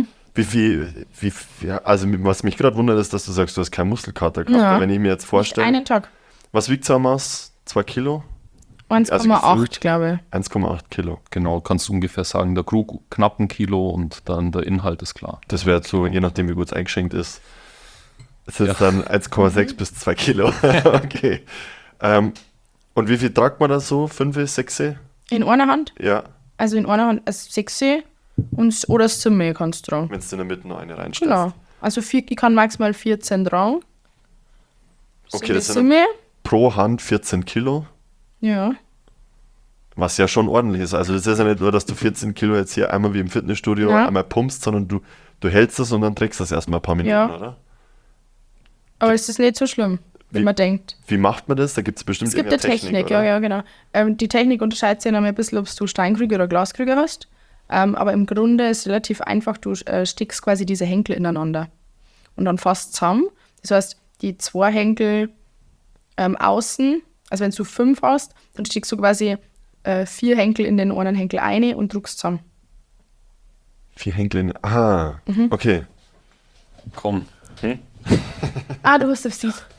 Ja, also was mich gerade wundert, ist, dass du sagst, du hast keinen Muskelkater gehabt. Ja. Aber wenn ich mir jetzt vorstelle, Einen Tag. was wiegt so eine Maus? 2 Kilo? 1,8, glaube 1,8 Kilo. Genau, kannst du ungefähr sagen, der Krug knapp 1 Kilo und dann der Inhalt ist klar. Das wäre so, je nachdem, wie gut es eingeschenkt ist. Es ist dann 1,6 bis 2 Kilo. Okay. Und wie viel tragt man da so? 5, 6? ich. In einer Hand, Ja, also in einer Hand 6 oder das Zimmer kannst du tragen. wenn du in der Mitte noch eine reinstellst. Genau. Also ich kann maximal 14 tragen. Okay, das sind Zimmer. pro Hand 14 Kilo, Ja. was ja schon ordentlich ist. Also das ist ja nicht nur, dass du 14 Kilo jetzt hier einmal wie im Fitnessstudio Ja. einmal pumpst, sondern du hältst es und dann trägst das erstmal ein paar Minuten, Ja. oder? Aber es ist nicht so schlimm, wenn Wie- man denkt. Wie macht man das? Da gibt es bestimmt Es gibt eine irgendeine Technik, oder? ja, genau. Die Technik unterscheidet sich noch ein bisschen, ob du Steinkrüge oder Glaskrüge hast. Aber im Grunde ist es relativ einfach, du stickst quasi diese Henkel ineinander und dann fasst zusammen. Das heißt, die 2 Henkel außen, also wenn du 5 hast, dann stickst du quasi 4 Henkel in den einen Henkel ein und drückst zusammen. 4 Henkel in. Ah, Mhm. okay. Komm, Ah, du hast das siehst.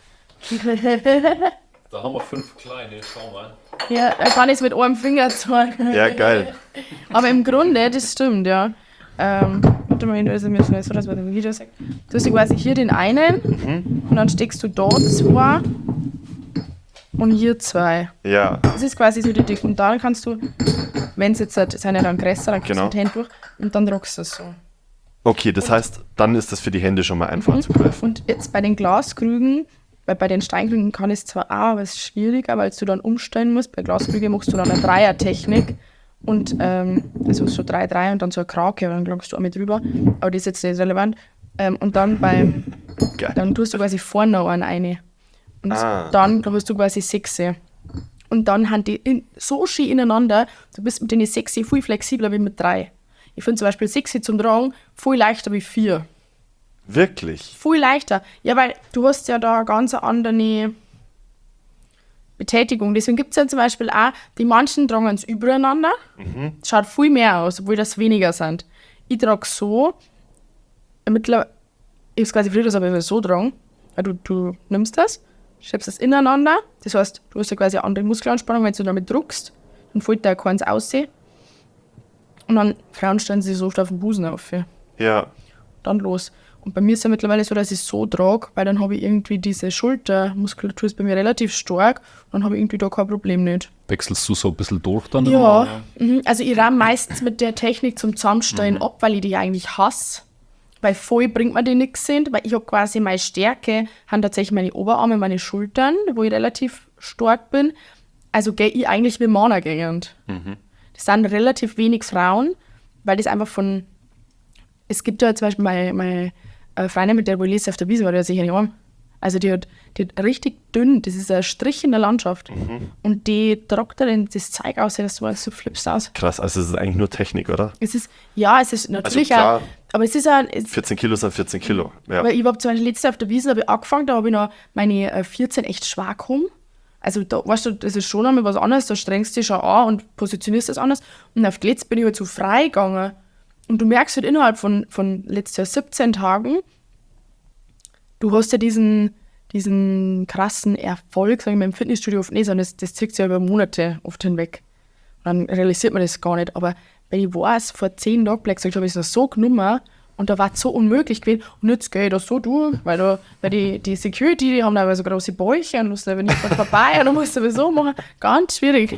da haben wir 5 kleine, schau mal. Ja, er kann es mit einem Finger zeigen. Ja, geil. Aber im Grunde, das stimmt, ja. Warte mal, da ist mir schnell so, dass man das Video sagt. Du hast quasi hier den einen und dann steckst du dort 2 und hier 2. Ja, Das ist quasi so die Dick. Und dann kannst du, wenn es jetzt halt, sind ja dann größer, dann kriegst Genau. du die Hände durch und dann druckst du es so. okay, das heißt, dann ist das für die Hände schon mal einfach zu greifen. Und jetzt bei den Glaskrügen, weil bei den Steinkrügen kann es zwar auch, aber es ist schwieriger, weil du dann umstellen musst. Bei Glaskrügen machst du dann eine Dreier-Technik und also so 3 und dann so eine Krake und dann klagst du auch mit drüber. Aber das ist jetzt nicht relevant. Und dann Geil. dann tust du quasi vorne noch einen rein. Und dann hast du quasi 6. Und dann haben die so schön ineinander, du bist mit den 6 viel flexibler wie mit 3. Ich finde zum Beispiel 6 zum Tragen viel leichter wie 4. Wirklich? Viel leichter. Ja, weil du hast ja da eine ganz andere Betätigung. Deswegen gibt es ja zum Beispiel auch, die manchen tragen es übereinander. Schaut viel mehr aus, obwohl das weniger sind. Ich trage so, mittlerweile, ich habe es quasi früher aber so tragen, weil du nimmst das, schiebst das ineinander. Das heißt, du hast ja quasi eine andere Muskelanspannung, wenn du damit druckst, dann fällt da keins aussehen. Und dann Frauen stellen sie so oft auf den Busen auf. Ja. Dann los. Und bei mir ist es ja mittlerweile so, dass ich es so trage, weil dann habe ich irgendwie diese Schultermuskulatur ist bei mir relativ stark und dann habe ich irgendwie da kein Problem nicht. Wechselst du so ein bisschen durch dann? Ja, also ich rahm meistens mit der Technik zum Zusammenstellen ab, weil ich die eigentlich hasse. Weil voll bringt mir die nichts sind, weil ich habe quasi meine Stärke, haben tatsächlich meine Oberarme, meine Schultern, wo ich relativ stark bin. Also gehe ich eigentlich wie Männer gehend. Das sind relativ wenig Frauen, weil das einfach von. Es gibt ja zum Beispiel meine Freundin, mit der wo ich lese auf der Wiese, war die ja sicher nicht arm. Also die hat richtig dünn, das ist ein Strich in der Landschaft. Und die tragt dann das Zeug aus, dass du so flippst aus. Krass, also es ist eigentlich nur Technik, oder? Es ist natürlich klar. auch, aber es ist auch, 14 Kilo sind 14 Kilo. Ja. weil ich habe zum Beispiel letztes Jahr auf der Wiese ich angefangen, da habe ich noch meine 14 echt schwach gekommen. Also da, weißt du, das ist schon einmal was anderes, da strengst du dich schon an und positionierst das anders. Und auf die letzte bin ich halt so frei gegangen. Und du merkst halt innerhalb von letztes Jahr 17 Tagen, du hast ja diesen krassen Erfolg, sag ich mal, im Fitnessstudio oft nicht, sondern das zieht sich ja über Monate oft hinweg. Und dann realisiert man das gar nicht. Aber wenn ich weiß, vor 10 Tagen gesagt habe, ich das so genommen und da war es so unmöglich gewesen. Und jetzt gehe ich das so durch, weil die Security, die haben da so große Bäuche und musst aber nicht vorbei und du musst sowieso machen. Ganz schwierig.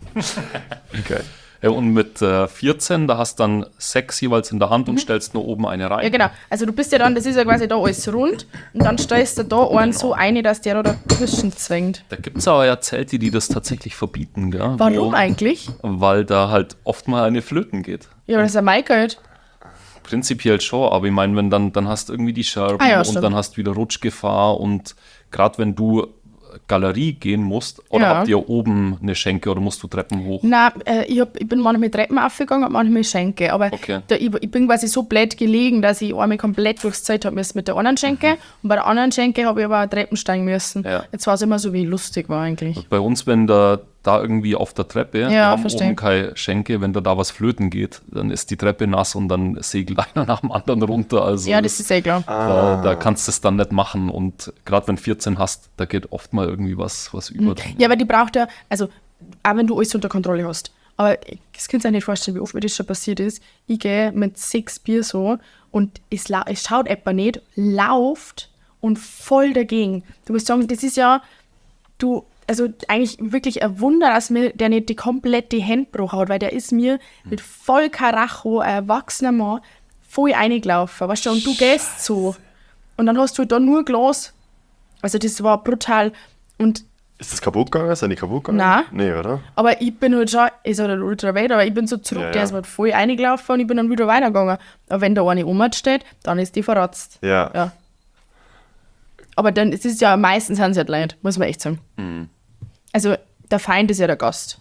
Geil. Ja, und mit 14, da hast du dann 6 jeweils in der Hand und stellst nur oben eine rein. Ja, genau. Also du bist ja dann, das ist ja quasi da alles rund und dann stellst du da einen so ein, dass der da dazwischen zwängt. Da gibt es aber ja Zelte, die das tatsächlich verbieten, gell? Warum eigentlich? Weil da halt oft mal eine flöten geht. Ja, aber das ist ja mein Geld. Prinzipiell schon, aber ich meine, wenn dann hast du irgendwie die Scherben Ah ja, und stimmt. dann hast du wieder Rutschgefahr und gerade wenn du Galerie gehen musst, oder Ja. habt ihr oben eine Schenke oder musst du Treppen hoch? Nein, ich bin manchmal Treppen aufgegangen und manchmal Schenke. Aber Okay. ich bin quasi so blöd gelegen, dass ich einmal komplett durchs Zelt habe müssen mit der anderen Schenke. Und bei der anderen Schenke habe ich aber auch Treppen steigen müssen. Ja. Jetzt war es immer so, wie lustig war eigentlich. Bei uns, wenn da irgendwie auf der Treppe, wir Ja, haben verstehe. oben keine Schenke, wenn da was flöten geht, dann ist die Treppe nass und dann segelt einer nach dem anderen runter. Also Ja, das ist eh klar. da kannst du es dann nicht machen und gerade wenn 14 hast, da geht oft mal irgendwie was über. Ja, aber die braucht ja, also auch wenn du alles unter Kontrolle hast. Aber das könnt ihr euch nicht vorstellen, wie oft mir das schon passiert ist. Ich gehe mit 6 Bier so und es schaut etwa nicht, lauft und voll dagegen. Du musst sagen, das ist ja, also eigentlich wirklich ein Wunder, dass mir der nicht die komplette Hände gebrochen hat, weil der ist mir mit voll Karacho, ein erwachsener Mann, voll reingelaufen, weißt du, und du gehst so. Und dann hast du da nur Glas. Also das war brutal. Und Ist das kaputt gegangen? Sind die kaputt gegangen? Nein. Nee, oder? aber ich bin halt schon, ist halt ultra weit, aber ich bin so zurück, Ja, der ja. ist halt voll reingelaufen und ich bin dann wieder weitergegangen. Aber wenn da eine Oma steht, dann ist die verratzt. Ja. Ja. Aber dann, es ist ja, meistens sind sie halt Leute, muss man echt sagen. Also, der Feind ist ja der Gast.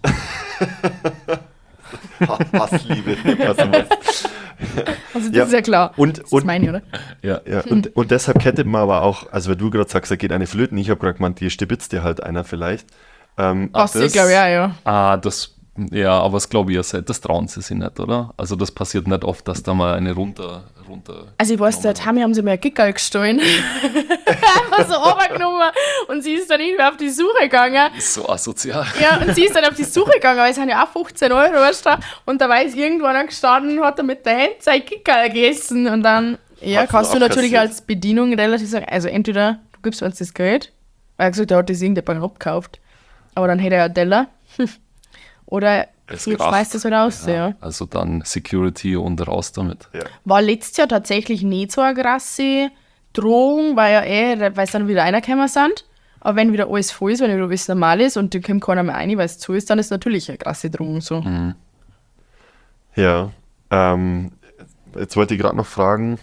Hassliebe. Also, Also, das Ja. ist ja klar. Und- das meine ich, oder? Ja. ja, und deshalb kettet man aber auch, also wenn du gerade sagst, da geht eine flöten, ich habe gerade gemeint, die stibitzt dir halt einer vielleicht. Passt, ich das- glaube, ja. Aber das glaube ich ja selten, das trauen sie sich nicht, oder? Also das passiert nicht oft, dass da mal eine runter Also, ich weiß, der Tammy haben sie mir ein Gickerl gestohlen. Einfach so runtergenommen und sie ist dann irgendwie auf die Suche gegangen. so asozial. Ja, und sie ist dann auf die Suche gegangen, weil es sind ja auch 15 Euro, weißt du? Und da ist irgendwann gestanden und hat er mit der Hand sein Kickerl gegessen. Und dann, ja, Hat sie kannst du auch natürlich kassiert. als Bedienung relativ sagen, also entweder du gibst uns das Geld, weil er hat gesagt, er hat das irgendjemand abgekauft, aber dann hätte er einen Teller. Oder Es du kracht. schmeißt das halt aus, ja. Also dann Security und raus damit. Ja. War letztes Jahr tatsächlich nicht so eine krasse Drohung, weil es dann wieder reingekommen sind. Aber wenn wieder alles voll ist, wenn wieder alles normal ist und da kommt keiner mehr rein, weil es zu ist, dann ist es natürlich eine krasse Drohung so. Ja. Jetzt wollte ich gerade noch fragen,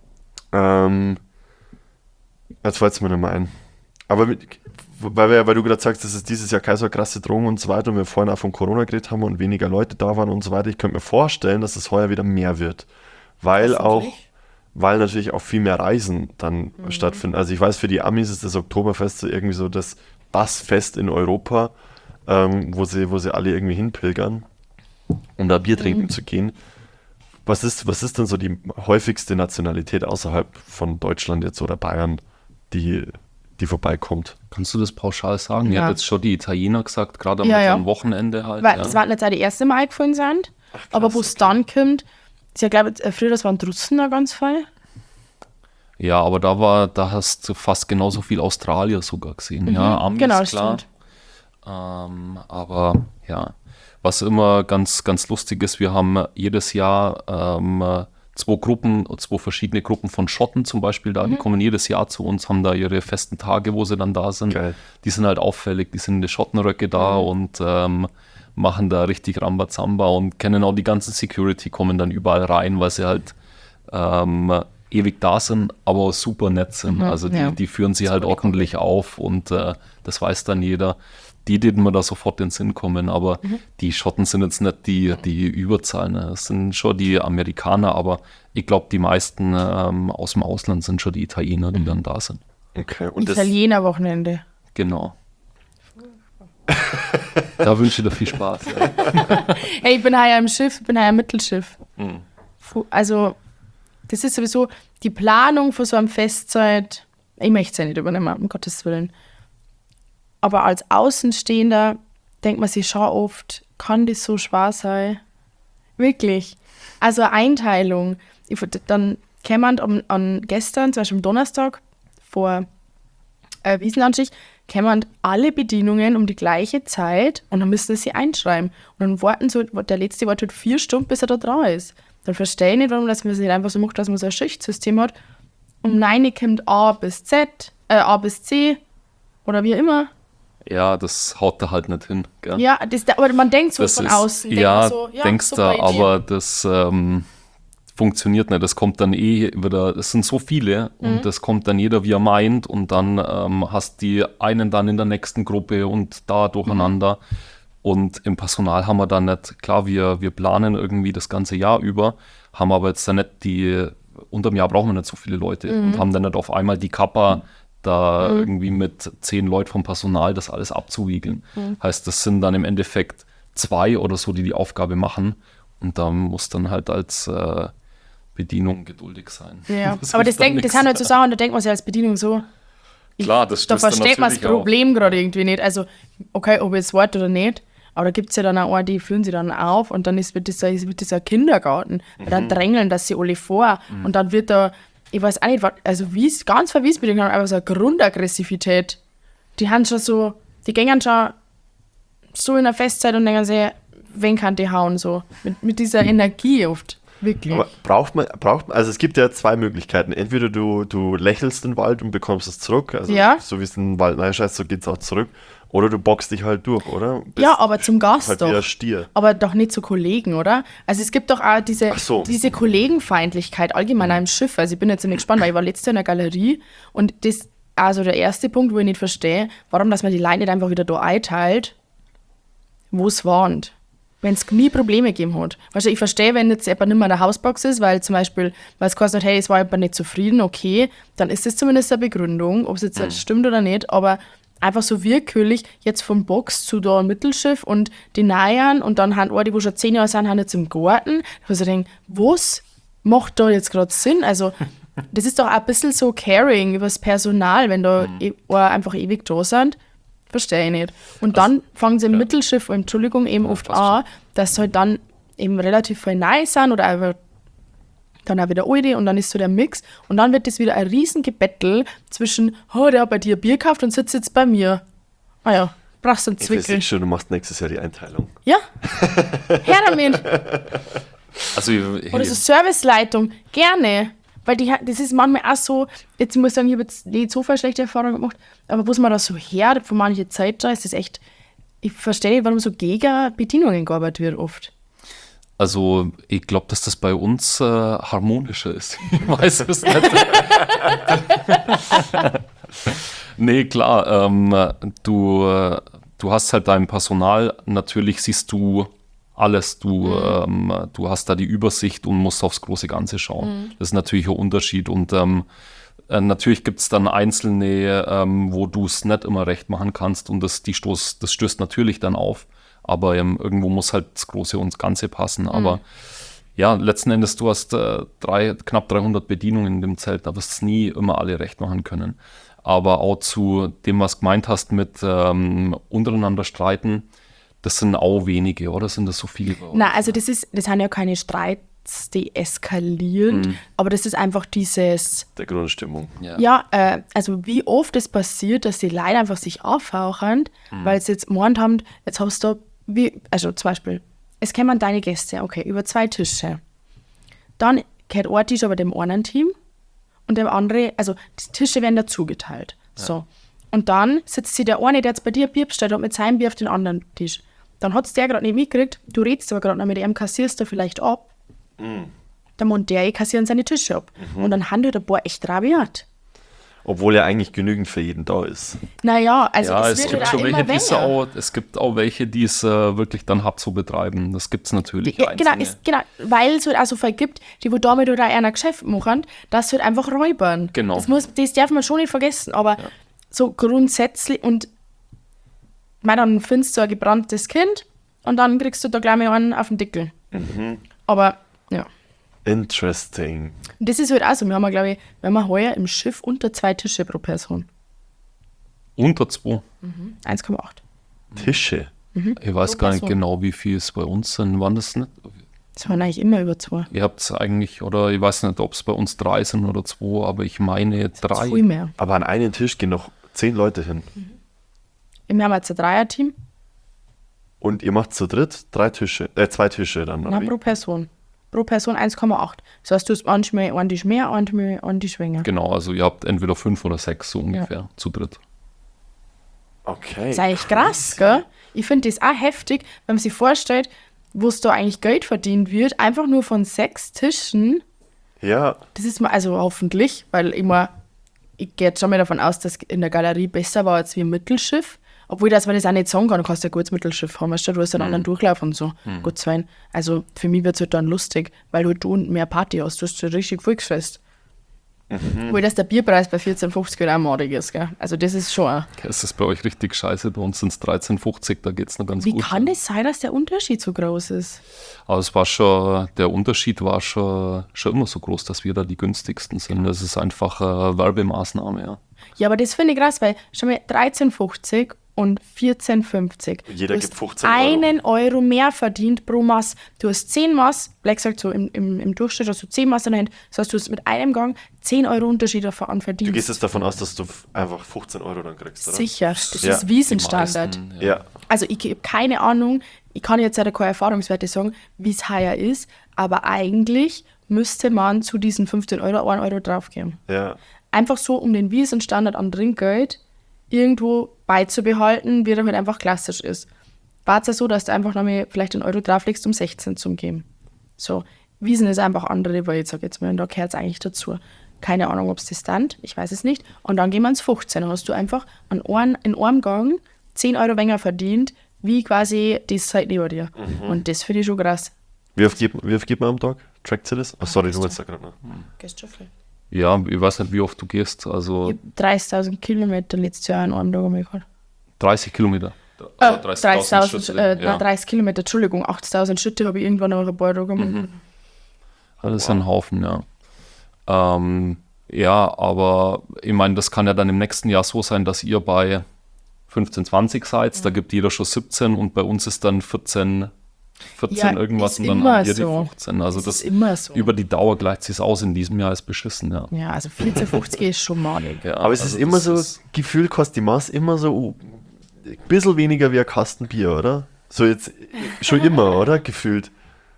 jetzt fällt es mir nicht mehr ein. Aber weil du gerade sagst, das ist dieses Jahr keine so krasse Drohung und so weiter und wir vorhin auch von Corona geredet haben und weniger Leute da waren und so weiter, ich könnte mir vorstellen, dass es heuer wieder mehr wird. Weil natürlich auch viel mehr Reisen dann stattfinden. Also ich weiß, für die Amis ist das Oktoberfest so irgendwie so das Fest in Europa, wo sie alle irgendwie hinpilgern, um da Bier trinken zu gehen. Was ist denn so die häufigste Nationalität außerhalb von Deutschland jetzt oder Bayern, die vorbeikommt? Kannst du das pauschal sagen? Ja. Ich habe jetzt schon die Italiener gesagt, gerade am Ja. Wochenende halt. Weil ja. das waren jetzt auch die ersten Mal eingefallen sind. Aber wo es dann kommt, ist ja, glaube ich, früher das waren Russen da ganz voll. Ja, aber da hast du fast genauso viel Australier sogar gesehen. Ja, Amis, Genau, das klar. stimmt. Aber ja, was immer ganz, ganz lustig ist, wir haben jedes Jahr zwei verschiedene Gruppen von Schotten zum Beispiel da, die kommen jedes Jahr zu uns, haben da ihre festen Tage, wo sie dann da sind. Geil. Die sind halt auffällig, die sind in den Schottenröcke da und machen da richtig Rambazamba und kennen auch die ganzen Security, kommen dann überall rein, weil sie halt ewig da sind, aber auch super nett sind. Also ja. die führen sie halt ordentlich auf und das weiß dann jeder. Die mir da sofort in den Sinn kommen, aber die Schotten sind jetzt nicht die Überzahl. Ne? Das sind schon die Amerikaner, aber ich glaube, die meisten aus dem Ausland sind schon die Italiener, die dann da sind. Okay. Und Italiener-Wochenende. Genau. Da wünsche ich dir viel Spaß. Ja. Hey, ich bin heuer im Schiff, ich bin heuer im Mittelschiff. Also, das ist sowieso die Planung für so eine Festzeit. Ich möchte es ja nicht übernehmen, um Gottes Willen. Aber als Außenstehender denkt man sich schon oft, kann das so schwer sein? Wirklich. Also eine Einteilung. Dann kämen an gestern, zum Beispiel am Donnerstag, vor Wiesenanstich, kämen alle Bedienungen um die gleiche Zeit und dann müssen sie einschreiben. Und dann warten so, der letzte wartet 4 Stunden, bis er da dran ist. Dann verstehe ich nicht, warum man es nicht einfach so macht, dass man so ein Schichtsystem hat. Um 9 kommt A bis C oder wie immer. Ja, das haut da halt nicht hin. Gell? Ja, aber man denkt so Das von ist, außen. denkt ja, man so, denkst super du, Idee. aber das funktioniert nicht. Das kommt dann wieder, es sind so viele und das kommt dann jeder, wie er meint und dann hast die einen dann in der nächsten Gruppe und da durcheinander. Und im Personal haben wir dann nicht, klar, wir planen irgendwie das ganze Jahr über, haben aber jetzt dann nicht unterm Jahr brauchen wir nicht so viele Leute und haben dann nicht auf einmal die Kappa da irgendwie mit 10 Leuten vom Personal das alles abzuwiegeln. Heißt, das sind dann im Endeffekt 2 oder so, die Aufgabe machen und da muss dann halt als Bedienung geduldig sein. Ja, Das aber hilft das dann sind nix. halt so Sachen, da denkt man sich als Bedienung so, Klar, das da stößt dann versteht man das natürlich auf. Problem gerade irgendwie nicht. Also, okay, ob ich es warte oder nicht, Aber da gibt es ja dann auch, die führen sie dann auf und dann wird dieser Kindergarten. Weil dann drängeln das sie alle vor und dann wird da, ich weiß auch nicht, also wie es ganz verwies mit denen, aber so eine Grundaggressivität. Die haben schon so, die gehen schon so in der Festzeit und denken sich, wen kann die hauen, so. Mit dieser Energie oft. Wirklich. Aber braucht man, also es gibt ja zwei Möglichkeiten. Entweder du lächelst den Wald und bekommst es zurück, also Ja. so wie es in den Wald reinscheißt, so geht es auch zurück. Oder du boxst dich halt durch, oder? Bist Ja, aber zum Gast halt doch. wie ein Stier. Aber doch nicht zu Kollegen, oder? Also es gibt doch auch diese, Ach so. diese Kollegenfeindlichkeit allgemein am Schiff. Also ich bin jetzt ziemlich gespannt, weil ich war letztes Jahr in der Galerie und das, also der erste Punkt, wo ich nicht verstehe, warum, dass man die Leute nicht einfach wieder da einteilt, wo es warnt. Wenn es nie Probleme gegeben hat. Weißt du, ich verstehe, wenn jetzt jemand nicht mehr in der Hausbox ist, weil zum Beispiel, weil es kostet, hey, es war jemand nicht zufrieden, okay, dann ist das zumindest eine Begründung, ob es jetzt stimmt oder nicht, aber einfach so willkürlich jetzt vom Box zu da Mittelschiff und die Neuen und dann haben die, die schon 10 Jahre sind, haben jetzt im Garten. Da ich denke, was macht da jetzt gerade Sinn? Also, das ist doch auch ein bisschen so caring über das Personal, wenn da einfach ewig da sind. Verstehe ich nicht. Und dann fangen sie im Mittelschiff, Entschuldigung, eben oft an, dass sie halt dann eben relativ viel neu sind oder einfach dann auch wieder alte und dann ist so der Mix und dann wird das wieder ein riesen Gebettel zwischen, oh, der hat bei dir Bier gekauft und sitzt jetzt bei mir. Ah ja, brauchst du einen Ich weiß Zwickel. schon, du machst nächstes Jahr die Einteilung. Ja, her damit. Also, Oder so Serviceleitung, gerne. Weil das ist manchmal auch so, jetzt muss ich sagen, ich habe jetzt nicht so viel schlechte Erfahrungen gemacht, aber wo man da so her, von mancher Zeit da, ist das echt, ich verstehe nicht, warum so gegen Bedienungen gearbeitet wird oft. Also, ich glaube, dass das bei uns harmonischer ist. Ich weiß es nicht. Nee, klar. Du hast halt dein Personal. Natürlich siehst du alles. Du hast da die Übersicht und musst aufs große Ganze schauen. Das ist natürlich ein Unterschied. Und natürlich gibt es dann Einzelne, wo du es nicht immer recht machen kannst. Und das stößt natürlich dann auf. Aber irgendwo muss halt das Große und das Ganze passen. Aber ja, letzten Endes, du hast knapp 300 Bedienungen in dem Zelt, da wirst du nie immer alle recht machen können. Aber auch zu dem, was du gemeint hast mit untereinander streiten, das sind auch wenige, oder? Sind das so viele? Nein, also das sind ja keine Streits, die eskalieren, aber das ist einfach dieses, Der Grundstimmung. also wie oft es passiert, dass die Leute einfach sich aufhauchen, weil sie jetzt gemeint haben, jetzt hast du, also zum Beispiel, es kommen deine Gäste, okay, über 2 Tische. Dann gehört ein Tisch aber dem einen Team und dem andere, also die Tische werden dazu geteilt. So. Und dann sitzt sich der eine, der jetzt bei dir Bier bestellt hat, mit seinem Bier auf den anderen Tisch. Dann hat es der gerade nicht mitgekriegt, du redest aber gerade noch mit ihm, kassierst du vielleicht ab. Dann muss der kassieren seine Tische ab. Und dann handelt ein paar echt rabiat. Obwohl ja eigentlich genügend für jeden da ist. Naja, also Ja, es es wird gibt ja schon immer welche, weniger. es gibt auch welche, die es wirklich dann hart so betreiben. Das gibt es natürlich. Ja, genau, Einzelne. weil es halt auch so viel gibt, die wo damit oder einer Geschäft machen, das wird einfach räubern. Genau. Das darf man schon nicht vergessen, aber so grundsätzlich und dann findest du ein gebranntes Kind und dann kriegst du da gleich mal einen auf den Deckel. Aber ja. Interesting. Und das ist halt auch so, wir haben, glaube ich, wir haben heuer im Schiff unter 2 Tische pro Person. Unter 2. 1,8. Tische. Ich weiß Pro gar nicht Person. genau, wie viel es bei uns sind. Waren das nicht? Das waren eigentlich immer über 2. Ihr habt es eigentlich, oder ich weiß nicht, ob es bei uns 3 sind oder 2, aber ich meine 3. Viel mehr. Aber an einen Tisch gehen noch 10 Leute hin. Wir haben jetzt ein Dreierteam, Und ihr macht zu dritt 2 Tische dann, oder na, wie? pro Person. Pro Person 1,8. Das heißt, du hast manchmal einen Tisch mehr, einen Tisch weniger. Genau, also ihr habt entweder 5 oder 6 so ungefähr zu dritt. Okay. Das ist eigentlich krass, gell? Ich finde das auch heftig, wenn man sich vorstellt, wo es da eigentlich Geld verdient wird, einfach nur von 6 Tischen. Ja, Das ist mal, also hoffentlich, weil ich gehe jetzt schon mal davon aus, dass in der Galerie besser war als wie im Mittelschiff. Obwohl, dass man das auch nicht sagen kann, du kannst ja gut das Mittelschiff haben, weißt du, du hast einen anderen Durchlauf und so. Gut sein. Also für mich wird es halt dann lustig, weil halt du mehr Party hast. Du hast so richtig Volksfest. Obwohl, dass der Bierpreis bei 14,50 halt auch madig ist, gell? Also das ist schon auch. Es ist bei euch richtig scheiße, bei uns sind es 13,50, da geht es noch ganz Wie gut. kann das sein, dass der Unterschied so groß ist? Aber der Unterschied war schon immer so groß, dass wir da die günstigsten sind. Das ist einfach eine Werbemaßnahme, ja. Ja, aber das finde ich krass, weil schon mal 13,50 und 14,50. Jeder Du gibt hast 15 Euro. einen Euro mehr verdient pro Maß. Du hast 10 Maß, Black sagt so im Durchschnitt hast du 10 Maß in der Hand. Das heißt, du hast mit einem Gang 10 Euro Unterschied davon verdient. Du gehst jetzt davon aus, dass du einfach 15 Euro dann kriegst, oder? Sicher, das Ja, ist Wiesenstandard. Die meisten, Ja. Also ich habe keine Ahnung, ich kann jetzt leider keine Erfahrungswerte sagen, wie es heuer ist, aber eigentlich müsste man zu diesen 15 Euro 1 Euro draufgeben. Ja. Einfach so, um den Wiesenstandard an Trinkgeld irgendwo beizubehalten, wie er halt einfach klassisch ist. War es ja so, dass du einfach noch mal vielleicht einen Euro drauflegst, um 16 zu geben. So, Wiesen ist einfach andere, weil ich sage jetzt mal, da gehört es eigentlich dazu. Keine Ahnung, ob es das stand, ich weiß es nicht. Und dann gehen wir ins 15. Dann hast du einfach in einem Gang 10 Euro weniger verdient, wie quasi die Zeit neben dir. Und das finde ich schon krass. Wie oft geht man am Tag? Trackt sie das? Oh, sorry, du wolltest da gerade noch. Gehst schon viel. Ja, ich weiß nicht, wie oft du gehst. Also Ich habe 30.000 Kilometer letztes Jahr in einem Tag einmal gehabt. 30 Kilometer. 30.000 Schritte, ja. 30 Kilometer, Entschuldigung, 80.000 Schritte habe ich irgendwann nach ein paar Tagen gemacht. Das ist ein Haufen, ja. Ja, aber ich meine, das kann ja dann im nächsten Jahr so sein, dass ihr bei 15, 20 seid, da gibt jeder schon 17 und bei uns ist dann 14 Ja, irgendwas ist und dann immer haben wir die so. 15. Also Das das ist immer so. über die Dauer gleicht sich aus in diesem Jahr ist beschissen, ja. Ja, also 14,50 ist schon malig. Ja, Aber es also ist immer das so, ist- gefühlt kostet die Maß immer so ein bisschen weniger wie ein Kasten Bier, oder? So jetzt schon immer, oder? Gefühlt.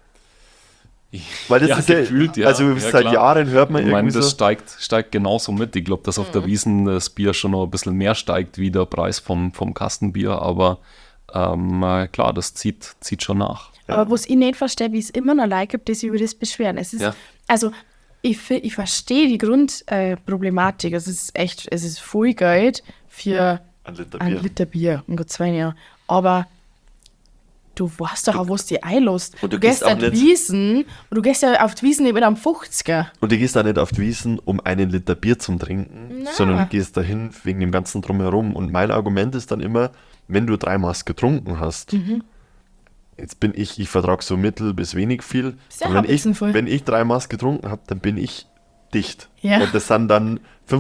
Weil das Ja, ist ja, gefühlt, ja. also Ja, seit klar. Jahren hört man Ich meine, irgendwie das so. steigt genauso mit. Ich glaube, dass auf der Wiesn das Bier schon noch ein bisschen mehr steigt wie der Preis vom Kastenbier, aber klar, das zieht schon nach. Aber was ich nicht verstehe, wie es immer noch Leute gibt, die sich über das beschweren. Es ist, Ja. also ich verstehe die Grundproblematik. Es ist voll Geld für Ein Liter ein Bier. Liter Bier, um Gottes Willen, ja. Aber du weißt doch auch, was die einlässt. Und du Du gehst gehst auch auf die nicht- Wiesen und du gehst ja auf die Wiesen eben am 50er. Und du gehst da nicht auf die Wiesen, um einen Liter Bier zu trinken, Na. sondern du gehst dahin wegen dem ganzen Drumherum. Und mein Argument ist dann immer, wenn du 3 Maß getrunken hast, jetzt bin ich vertrage so mittel bis wenig viel. Bist ja Und habitzenvoll. wenn ich 3 Maß getrunken habe, dann bin ich dicht. Ja. Und das sind dann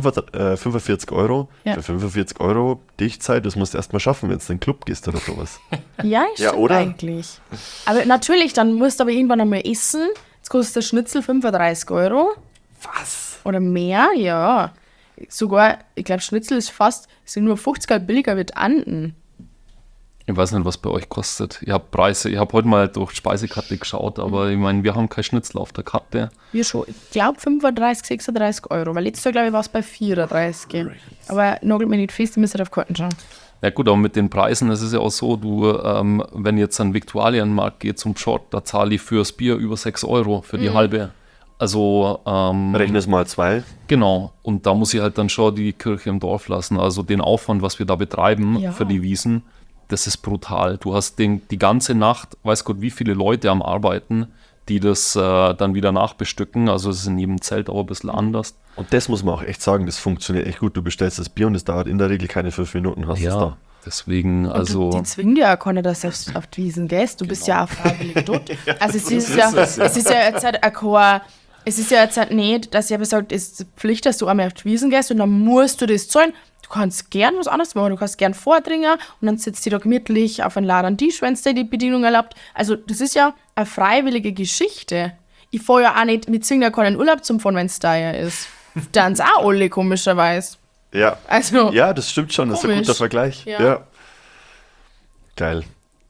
45 Euro. Ja. Für 45 Euro Dichtzeit, das musst du erst mal schaffen, wenn du in den Club gehst oder sowas. Ja, Ja, stimmt oder? eigentlich. Aber natürlich, dann musst du aber irgendwann einmal essen. Jetzt kostet der Schnitzel 35 Euro. Was? Oder mehr, ja. Sogar, ich glaube, Schnitzel sind nur 50 Euro billiger mit Anden. Ich weiß nicht, was bei euch kostet. Ich habe Preise, ich habe heute mal durch Speisekarte geschaut, aber ich meine, wir haben kein Schnitzel auf der Karte. Wir schon, ich glaube 35, 36 Euro. Weil letztes Jahr, glaube ich, war es bei 34. Aber nagelt mich nicht fest, ihr müsst auf Karten schauen. Ja gut, aber mit den Preisen, das ist ja auch so, du, wenn jetzt an den Viktualienmarkt geht zum Short, da zahle ich fürs Bier über 6 Euro für die halbe. Also, Rechne es mal 2. genau. Und da muss ich halt dann schon die Kirche im Dorf lassen. Also den Aufwand, was wir da betreiben Ja. für die Wiesen, das ist brutal. Du hast die ganze Nacht, weiß Gott, wie viele Leute am Arbeiten, die das dann wieder nachbestücken. Also es ist in jedem Zelt auch ein bisschen anders. Und das muss man auch echt sagen, das funktioniert echt gut. Du bestellst das Bier und es dauert in der Regel keine 5 Minuten, hast es da. Deswegen, also... Die zwingen dir ja keiner, dass du auf die Wiesen gehst. Du bist ja auch freiwillig dort. Also es ist ja jetzt halt ein kein, es ist ja jetzt halt nicht, dass ich aber sagt, es ist Pflicht, dass du einmal auf die Wiesen gehst und dann musst du das zahlen. Du kannst gern was anderes machen, du kannst gern vordringen und dann sitzt du da gemütlich auf einem leeren Tisch, wenn es dir die Bedienung erlaubt. Also das ist ja eine freiwillige Geschichte. Ich fahre ja auch nicht, wir zwingen ja keinen Urlaub zum Fahren, wenn es teuer ist. Dann ist auch alle komischerweise. Ja. Also, Ja, das stimmt schon, das ist ein Komisch. guter Vergleich. Ja. Ja. Geil.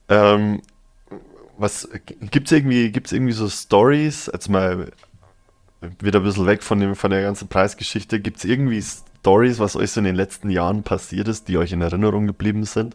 Gibt's irgendwie so Stories, jetzt mal wieder ein bisschen weg von der ganzen Preisgeschichte, gibt es irgendwie Stories, was euch so in den letzten Jahren passiert ist, die euch in Erinnerung geblieben sind?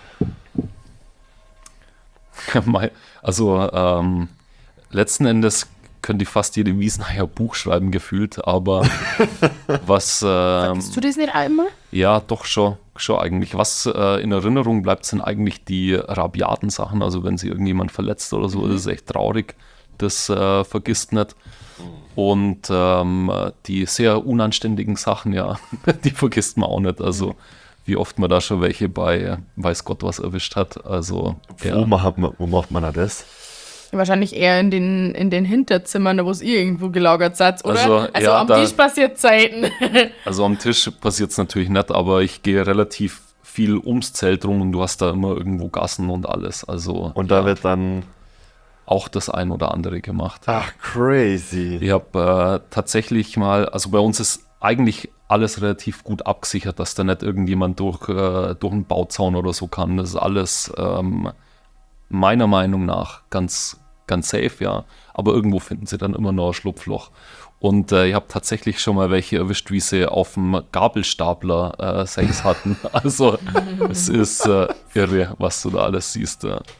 Also letzten Endes könnte ich fast jede Wiesenheier Buch schreiben gefühlt, aber was vergisst du das nicht auch immer? ja doch schon eigentlich. Was in Erinnerung bleibt, sind eigentlich die rabiaten Sachen. Also wenn sich irgendjemand verletzt oder so, das ist echt traurig. Das vergisst nicht. Und die sehr unanständigen Sachen, ja, die vergisst man auch nicht. Also wie oft man da schon welche bei weiß Gott was erwischt hat. Also ja. Wo macht man das? Wahrscheinlich eher in den Hinterzimmern, da wo es ihr irgendwo gelagert seid, oder? Also, Also ja, am da- Tisch passiert Zeiten. Also am Tisch passiert es natürlich nicht, aber ich gehe relativ viel ums Zelt rum und du hast da immer irgendwo Gassen und alles. Also Und da wird dann... auch das ein oder andere gemacht. Ach, crazy. Ich habe tatsächlich mal, also bei uns ist eigentlich alles relativ gut abgesichert, dass da nicht irgendjemand durch einen Bauzaun oder so kann. Das ist alles meiner Meinung nach ganz, ganz safe, ja. Aber irgendwo finden sie dann immer noch ein Schlupfloch. Und ich habe tatsächlich schon mal welche erwischt, wie sie auf dem Gabelstapler Sex hatten. Also es ist irre, was du da alles siehst.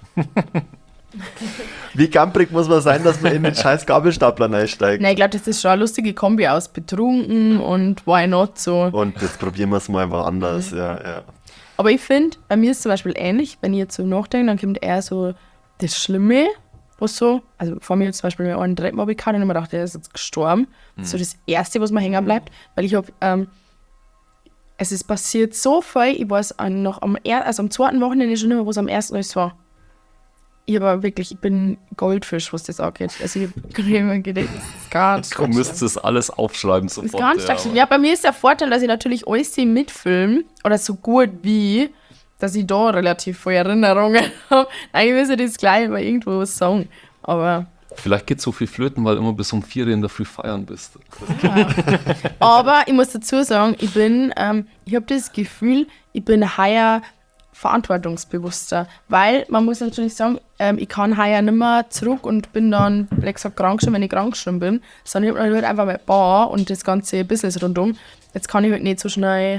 Wie gamprig muss man sein, dass man in den scheiß Gabelstapler einsteigt? Nein, ich glaube, das ist schon eine lustige Kombi aus betrunken und why not so. Und jetzt probieren wir es mal woanders, ja. Aber ich finde, bei mir ist zum Beispiel ähnlich, wenn ich jetzt so nachdenke, dann kommt eher so das Schlimme, was so, also vor mir jetzt zum Beispiel einen Treppenabend gehabt und ich mir gedacht, der ist jetzt gestorben. Das ist so das Erste, was mir hängen bleibt, weil ich habe, es ist passiert so viel, ich weiß noch am zweiten Wochenende schon nicht mehr, was am ersten alles war. Ich bin Goldfisch, was das angeht. Also ich habe immer gedacht, das ist ganz Du müsstest das alles aufschreiben das ist sofort. ganz stark. Ja, bei mir ist der Vorteil, dass ich natürlich alles mitfilme oder so gut wie, dass ich da relativ viele Erinnerungen habe. Eigentlich müsste ich das gleich mal irgendwo was sagen. Aber Vielleicht geht so viel flöten, weil du immer bis um 4 Uhr in der Früh feiern bist. Aber ich muss dazu sagen, ich habe das Gefühl, ich bin heuer verantwortungsbewusster, weil man muss natürlich sagen, ich kann heuer nicht mehr zurück und bin dann, wie gesagt, krankgeschrieben, wenn ich krankgeschrieben bin, sondern ich habe halt einfach mal Bar und das ganze Business rundum. Jetzt kann ich halt nicht so schnell.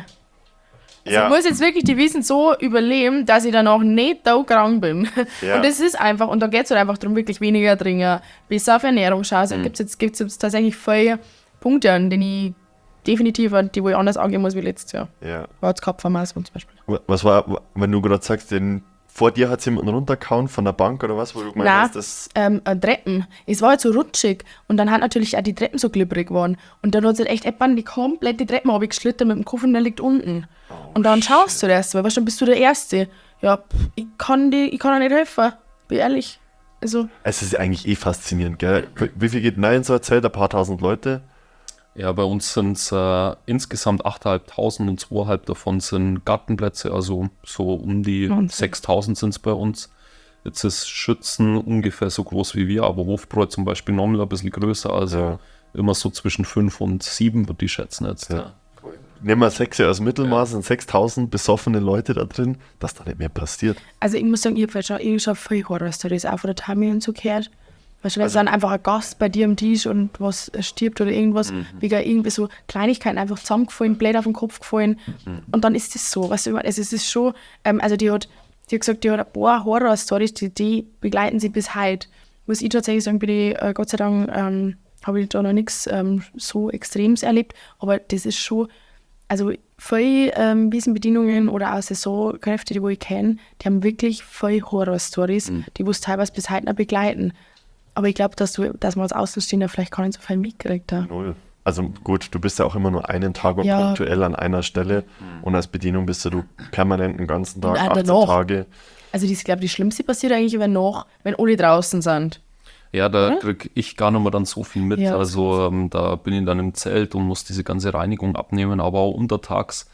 Also ich muss jetzt wirklich die Wiesen so überleben, dass ich danach nicht da krank bin. Ja. Und das ist einfach, und da geht es halt einfach darum, wirklich weniger trinken, besser auf Ernährung schauen. Also gibt's jetzt tatsächlich viele Punkte, an denen ich definitiv, die wo ich anders angehen muss wie letztes Jahr. Ja. War jetzt Kopfvermaßung zum Beispiel. Was war, wenn du gerade sagst, vor dir hat jemand runtergehauen von der Bank oder was, wo du gemeint hast, das... Treppen. Es war halt so rutschig und dann hat natürlich auch die Treppen so glibberig geworden. Und dann hat es halt echt jemand die komplette Treppen runtergeschlittert mit dem Koffer und der liegt unten. Und dann schaust du das, weil weißt du, dann bist du der Erste. Ja, ich kann auch nicht helfen, bin ehrlich. Also, Es ist eigentlich faszinierend, gell? Wie viel geht rein in so ein Zelt? Ein paar tausend Leute? Ja, bei uns sind es insgesamt 8.500 und 2.500 davon sind Gartenplätze, also so um die 6.000 sind es bei uns. Jetzt ist Schützen ungefähr so groß wie wir, aber Hofbräu zum Beispiel nochmal ein bisschen größer, also immer so zwischen 5 und 7 würde ich schätzen jetzt. Ja. Nehmen wir 6 als Mittelmaß, sind 6.000 besoffene Leute da drin, dass da nicht mehr passiert. ich muss sagen, ich habe schon viel Horror-Stories auch von der Tami und so gehört. Weißt du, wenn dann einfach ein Gast bei dir am Tisch und was stirbt oder irgendwas, wegen irgendwie so Kleinigkeiten einfach zusammengefallen, blöd auf den Kopf gefallen und dann ist das so, weißt du, also es ist schon, die hat gesagt, die hat ein paar Horror-Stories, die begleiten sie bis heute. Muss ich tatsächlich sagen, bin ich, Gott sei Dank, habe ich da noch nichts so Extremes erlebt, aber das ist schon, also viele Wiesenbedienungen oder auch Saisonkräfte, die ich kenne, die haben wirklich viele Horror-Stories, die uns teilweise bis heute noch begleiten. Aber ich glaube, dass man als Außenstehender vielleicht gar nicht so viel mitkriegt. Da. Null. Also gut, du bist ja auch immer nur einen Tag und Ja. punktuell an einer Stelle und als Bedienung bist du permanent den ganzen Tag, Und auch 18 danach. Tage. Also ich glaube, die Schlimmste passiert eigentlich, wenn alle draußen sind. Ja, da kriege ich gar nicht mehr dann so viel mit. Ja. Also da bin ich dann im Zelt und muss diese ganze Reinigung abnehmen, aber auch untertags.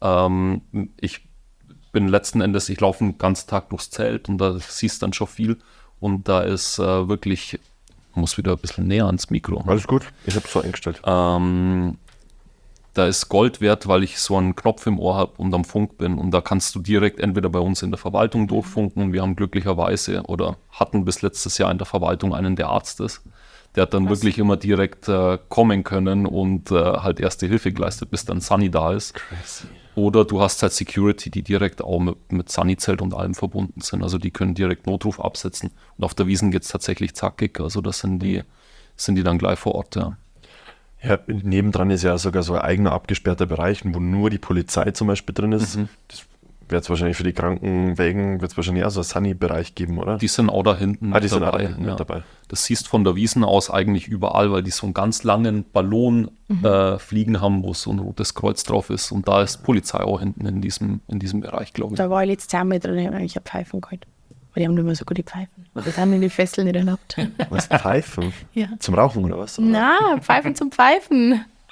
Ich bin letzten Endes, ich laufe den ganzen Tag durchs Zelt und da siehst dann schon viel. Und da ist wirklich, ich muss wieder ein bisschen näher ans Mikro. Alles gut, ich habe es so eingestellt. Da ist Gold wert, weil ich so einen Knopf im Ohr habe und am Funk bin. Und da kannst du direkt entweder bei uns in der Verwaltung durchfunken. Und wir haben glücklicherweise oder hatten bis letztes Jahr in der Verwaltung einen, der Arzt ist. Der hat dann wirklich immer direkt kommen können und halt erste Hilfe geleistet, bis dann Sunny da ist. Crazy. Oder du hast halt Security, die direkt auch mit Sunny-Zelt und allem verbunden sind. Also die können direkt Notruf absetzen. Und auf der Wiesn geht es tatsächlich zackig. Also das sind die dann gleich vor Ort, ja. Ja, nebendran ist ja sogar so ein eigener abgesperrter Bereich, wo nur die Polizei zum Beispiel drin ist. Das wird es wahrscheinlich für die Krankenwägen, wird es wahrscheinlich auch so einen Sunny-Bereich geben, oder? Die sind auch da hinten die sind auch da hinten mit dabei. Das siehst von der Wiesn aus eigentlich überall, weil die so einen ganz langen Ballon fliegen haben, wo so ein rotes Kreuz drauf ist. Und da ist Polizei auch hinten in diesem Bereich, glaube ich. Da war ich letztes Jahr mit drin, ich habe eigentlich Pfeifen geholt. Weil die haben nicht mehr so gute Pfeifen. Das haben in die Fesseln nicht erlaubt. Was, Pfeifen? Ja. Zum Rauchen oder was? Oder? Na, Pfeifen zum Pfeifen.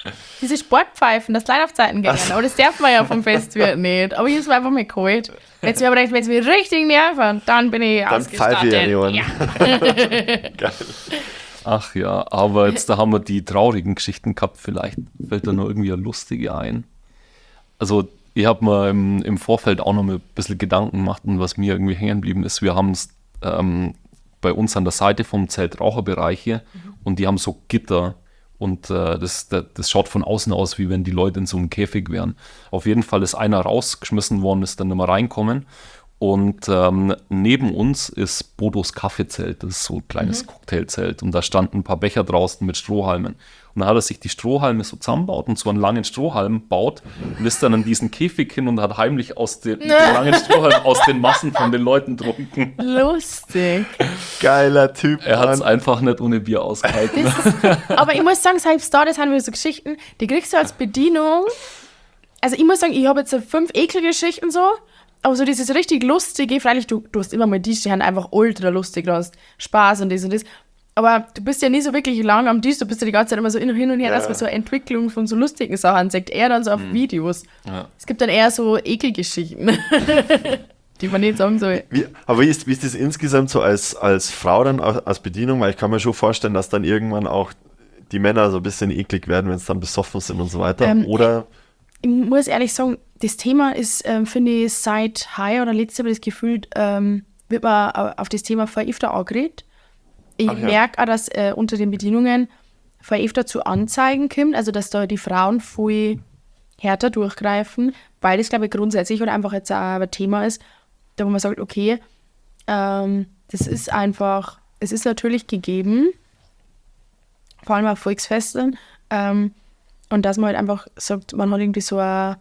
Diese Sportpfeifen, das Leute auf Zeiten gehen. Aber das darf man ja vom Festival nicht. Aber ich habe es mir einfach mal geholt. Wenn es mir richtig nerven, dann bin ich Dann pfeife ich in die Ohren. Ja. Geil. Ach ja, aber jetzt da haben wir die traurigen Geschichten gehabt. Vielleicht fällt da noch irgendwie eine lustige ein. Also ich habe mir im Vorfeld auch noch mal ein bisschen Gedanken gemacht, und was mir irgendwie hängen geblieben ist, wir haben es bei uns an der Seite vom Zelt Raucherbereiche und die haben so Gitter und das schaut von außen aus, wie wenn die Leute in so einem Käfig wären. Auf jeden Fall ist einer rausgeschmissen worden, ist dann nicht mehr reinkommen. Und neben uns ist Bodos Kaffeezelt, das ist so ein kleines Cocktailzelt. Und da standen ein paar Becher draußen mit Strohhalmen. Und dann hat er sich die Strohhalme so zusammenbaut und so einen langen Strohhalm baut und ist dann in diesen Käfig hin und hat heimlich aus den langen Strohhalmen aus den Massen von den Leuten getrunken. Lustig. Geiler Typ. Er hat es Mann. einfach nicht ohne Bier ausgehalten. Aber ich muss sagen, selbst da, das haben wir so Geschichten, die kriegst du als Bedienung. Also ich muss sagen, ich habe jetzt so 5 Ekelgeschichten so, aber so dieses richtig Lustige, freilich, du hast immer mal die haben einfach ultra lustig, du hast Spaß und das. Aber du bist ja nie so wirklich lang am Tisch, du bist ja die ganze Zeit immer so hin und her, dass man so eine Entwicklung von so lustigen Sachen sagt. Eher dann so auf Videos. Ja. Es gibt dann eher so Ekelgeschichten, die man nicht sagen soll. Wie ist das insgesamt so als Frau dann, als Bedienung? Weil ich kann mir schon vorstellen, dass dann irgendwann auch die Männer so ein bisschen eklig werden, wenn es dann besoffen sind und so weiter. Oder? Ich muss ehrlich sagen, das Thema ist, finde ich, seit heuer oder letztes Jahr das Gefühl, wird man auf das Thema voll öfter angeredet. Ich merke auch, dass unter den Bedienungen voll öfter zu Anzeigen kommt, also dass da die Frauen viel härter durchgreifen, weil das, glaube ich, grundsätzlich oder einfach jetzt auch ein Thema ist, da wo man sagt, okay, das ist einfach, es ist natürlich gegeben, vor allem auf Volksfesten, und dass man halt einfach sagt, man hat irgendwie so eine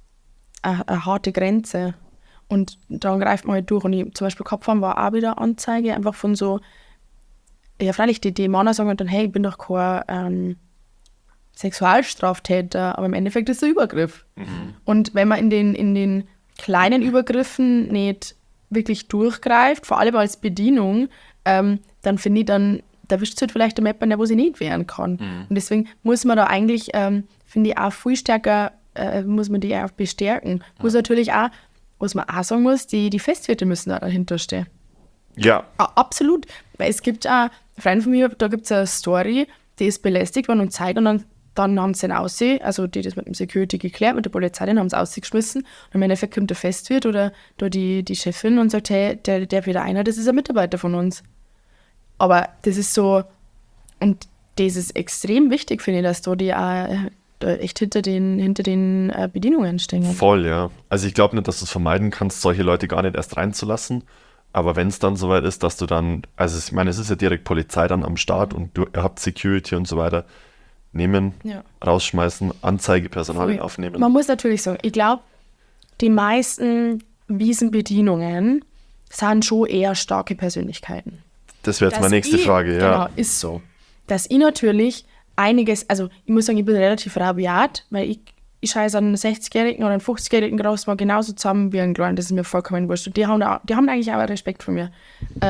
harte Grenze und dann greift man halt durch. Und ich, zum Beispiel Kopfhören war auch wieder Anzeige, einfach von so, ja freilich, die Männer sagen dann, hey, ich bin doch kein Sexualstraftäter, aber im Endeffekt ist es ein Übergriff. Und wenn man in den kleinen Übergriffen nicht wirklich durchgreift, vor allem als Bedienung, dann finde ich, dann erwischt es halt vielleicht der Mapper, wo sie nicht wehren kann. Und deswegen muss man da eigentlich, finde ich, auch viel stärker, muss man die auch bestärken. Muss natürlich auch, was man auch sagen muss, die Festwirte müssen da dahinter stehen. Ja. Absolut. Weil es gibt auch, Freunde von mir, da gibt es eine Story, die ist belästigt worden und zeigt, und dann haben sie den aussehen, also die das mit dem Security geklärt, mit der Polizei, den haben sie ausgeschmissen. Und im Endeffekt kommt der Festwirt oder da die Chefin und sagt, hey, der wieder einer, das ist ein Mitarbeiter von uns. Aber das ist so, und das ist extrem wichtig, finde ich, dass die auch da echt hinter den Bedienungen stehen. Voll, ja. Also ich glaube nicht, dass du es vermeiden kannst, solche Leute gar nicht erst reinzulassen. Aber wenn es dann soweit ist, dass du dann, also ich meine, es ist ja direkt Polizei dann am Start und ihr habt Security und so weiter, nehmen, rausschmeißen, Anzeigepersonal aufnehmen. Man muss natürlich sagen, ich glaube, die meisten Wiesenbedienungen sind schon eher starke Persönlichkeiten. Das wäre jetzt meine nächste Frage, ja. Genau, ist so. Dass ich natürlich einiges, also ich muss sagen, ich bin relativ rabiat, weil ich scheiße einen 60-Jährigen oder einen 50-Jährigen raus, mal genauso zusammen wie ein Kleinen, das ist mir vollkommen wurscht. Und die haben eigentlich auch Respekt vor mir.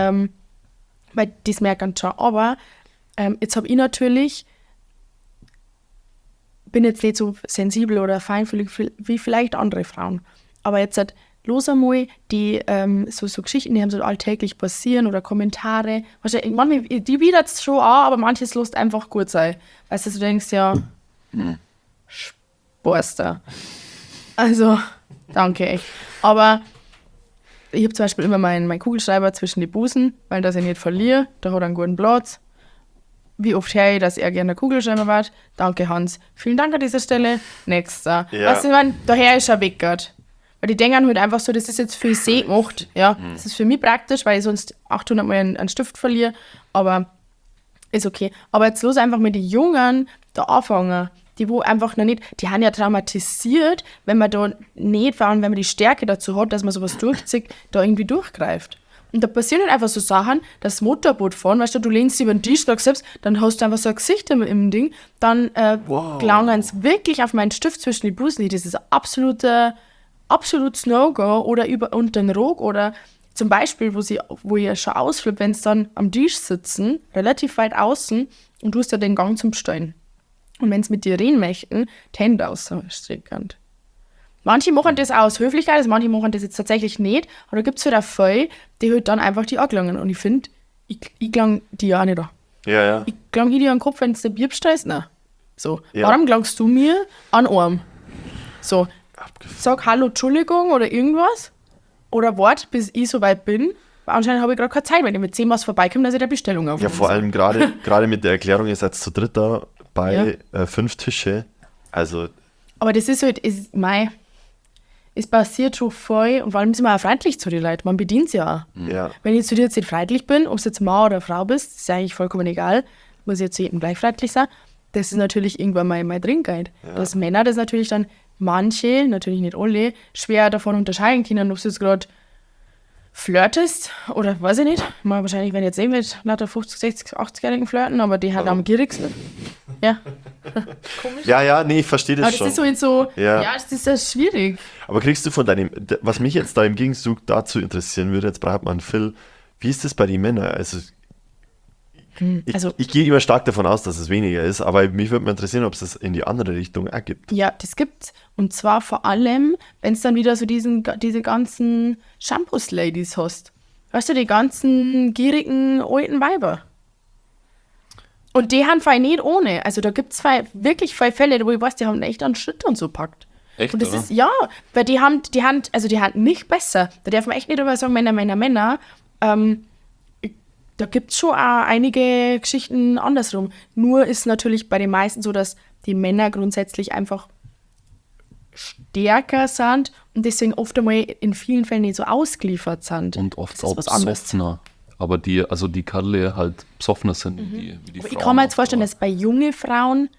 Weil das merken schon. Aber jetzt habe ich natürlich, bin jetzt nicht so sensibel oder feinfühlig wie vielleicht andere Frauen. Aber jetzt los einmal die so Geschichten, die haben so alltäglich passieren oder Kommentare. Wahrscheinlich, manchmal, die widert es schon an, aber manches lässt einfach gut sein. Weißt du, du denkst ja, Sporster. Also, danke echt. Aber ich habe zum Beispiel immer meinen Kugelschreiber zwischen die Busen, weil das ich nicht verliere. Da hat er einen guten Platz. Wie oft höre ich, dass er gerne Kugelschreiber war. Danke, Hans. Vielen Dank an dieser Stelle. Nächster. Ja. Weißt du, ich meine, daher ist er weggert. Weil die denken halt einfach so, das ist jetzt für sie gemacht. Ja, das ist für mich praktisch, weil ich sonst 800 Mal einen Stift verliere. Aber ist okay. Aber jetzt los einfach mit den Jungen da anfangen. Die wo einfach noch nicht, die haben ja traumatisiert, wenn man da nicht, vor allem wenn man die Stärke dazu hat, dass man sowas durchzieht, da irgendwie durchgreift. Und da passieren halt einfach so Sachen, das Motorboot fahren, weißt du lehnst dich über den Tisch, selbst, dann hast du einfach so ein Gesicht im Ding, dann gelangen es wirklich auf meinen Stift zwischen die Busen. Das ist ein absolutes No-Go oder unter den Rog oder zum Beispiel, wo ihr schon ausflippt, wenn sie dann am Tisch sitzen, relativ weit außen und du hast ja den Gang zum Stehen. Und wenn sie mit dir reden möchten, die Hände ausstrecken. Manche machen das aus Höflichkeit, also manche machen das jetzt tatsächlich nicht. Aber da gibt es halt auch viele, die halt dann einfach die angelangen. Und ich finde, ich klang die ja auch nicht an. Ja, ja. Ich klang dir an den Kopf, wenn es der Birbst ist. Nein. So, Ja. warum klangst du mir an den Arm? So, sag Hallo, Entschuldigung oder irgendwas. Oder wart, bis ich soweit bin. Weil anscheinend habe ich gerade keine Zeit, wenn ich mit 10 was vorbeikomme, dass ich der Bestellung aufnehme. Ja, vor allem gerade mit der Erklärung, ihr seid zu dritt da bei 5 Tische. Also, Aber das ist halt, es passiert schon voll und vor allem sind wir auch freundlich zu den Leuten. Man bedient sie ja auch. ja. Wenn ich zu dir jetzt nicht freundlich bin, ob es jetzt Mann oder Frau bist, ist eigentlich vollkommen egal. Muss ich jetzt zu jedem gleich freundlich sein. Das ist natürlich irgendwann mein Trinkguide. Dass Männer das natürlich dann manche, natürlich nicht alle, schwer davon unterscheiden können, ob du jetzt gerade flirtest oder weiß ich nicht. Mal wahrscheinlich, wenn ich jetzt sehen mit lauter 50, 60, 80-Jährigen flirten, aber die halt am gierigsten. Ja. Ja, nee, ich verstehe das Aber das schon. ist so in so, Ja. ja, das ist ja schwierig. Aber kriegst du von was mich jetzt da im Gegenzug dazu interessieren würde, jetzt braucht man Phil, wie ist das bei den Männern? Also, ich gehe immer stark davon aus, dass es weniger ist, aber mich würde mal interessieren, ob es das in die andere Richtung auch gibt. Ja, das gibt's. Und zwar vor allem, wenn es dann wieder so diese ganzen Shampoos-Ladies hast. Weißt du, die ganzen gierigen alten Weiber. Und die haben voll nicht ohne. Also da gibt es wirklich viele Fälle, wo ich weiß, die haben echt einen Schritt und so packt. Echt, Und das oder? ist, ja, weil die haben nicht besser. Da darf man echt nicht drüber sagen, Männer. Da gibt es schon auch einige Geschichten andersrum. Nur ist natürlich bei den meisten so, dass die Männer grundsätzlich einfach stärker sind und deswegen oft einmal in vielen Fällen nicht so ausgeliefert sind. Und oft Das ist auch was anderes. besoffener. Aber die Kerle halt besoffener sind wie die Aber Frauen. ich kann mir jetzt vorstellen, oft, dass bei jungen Frauen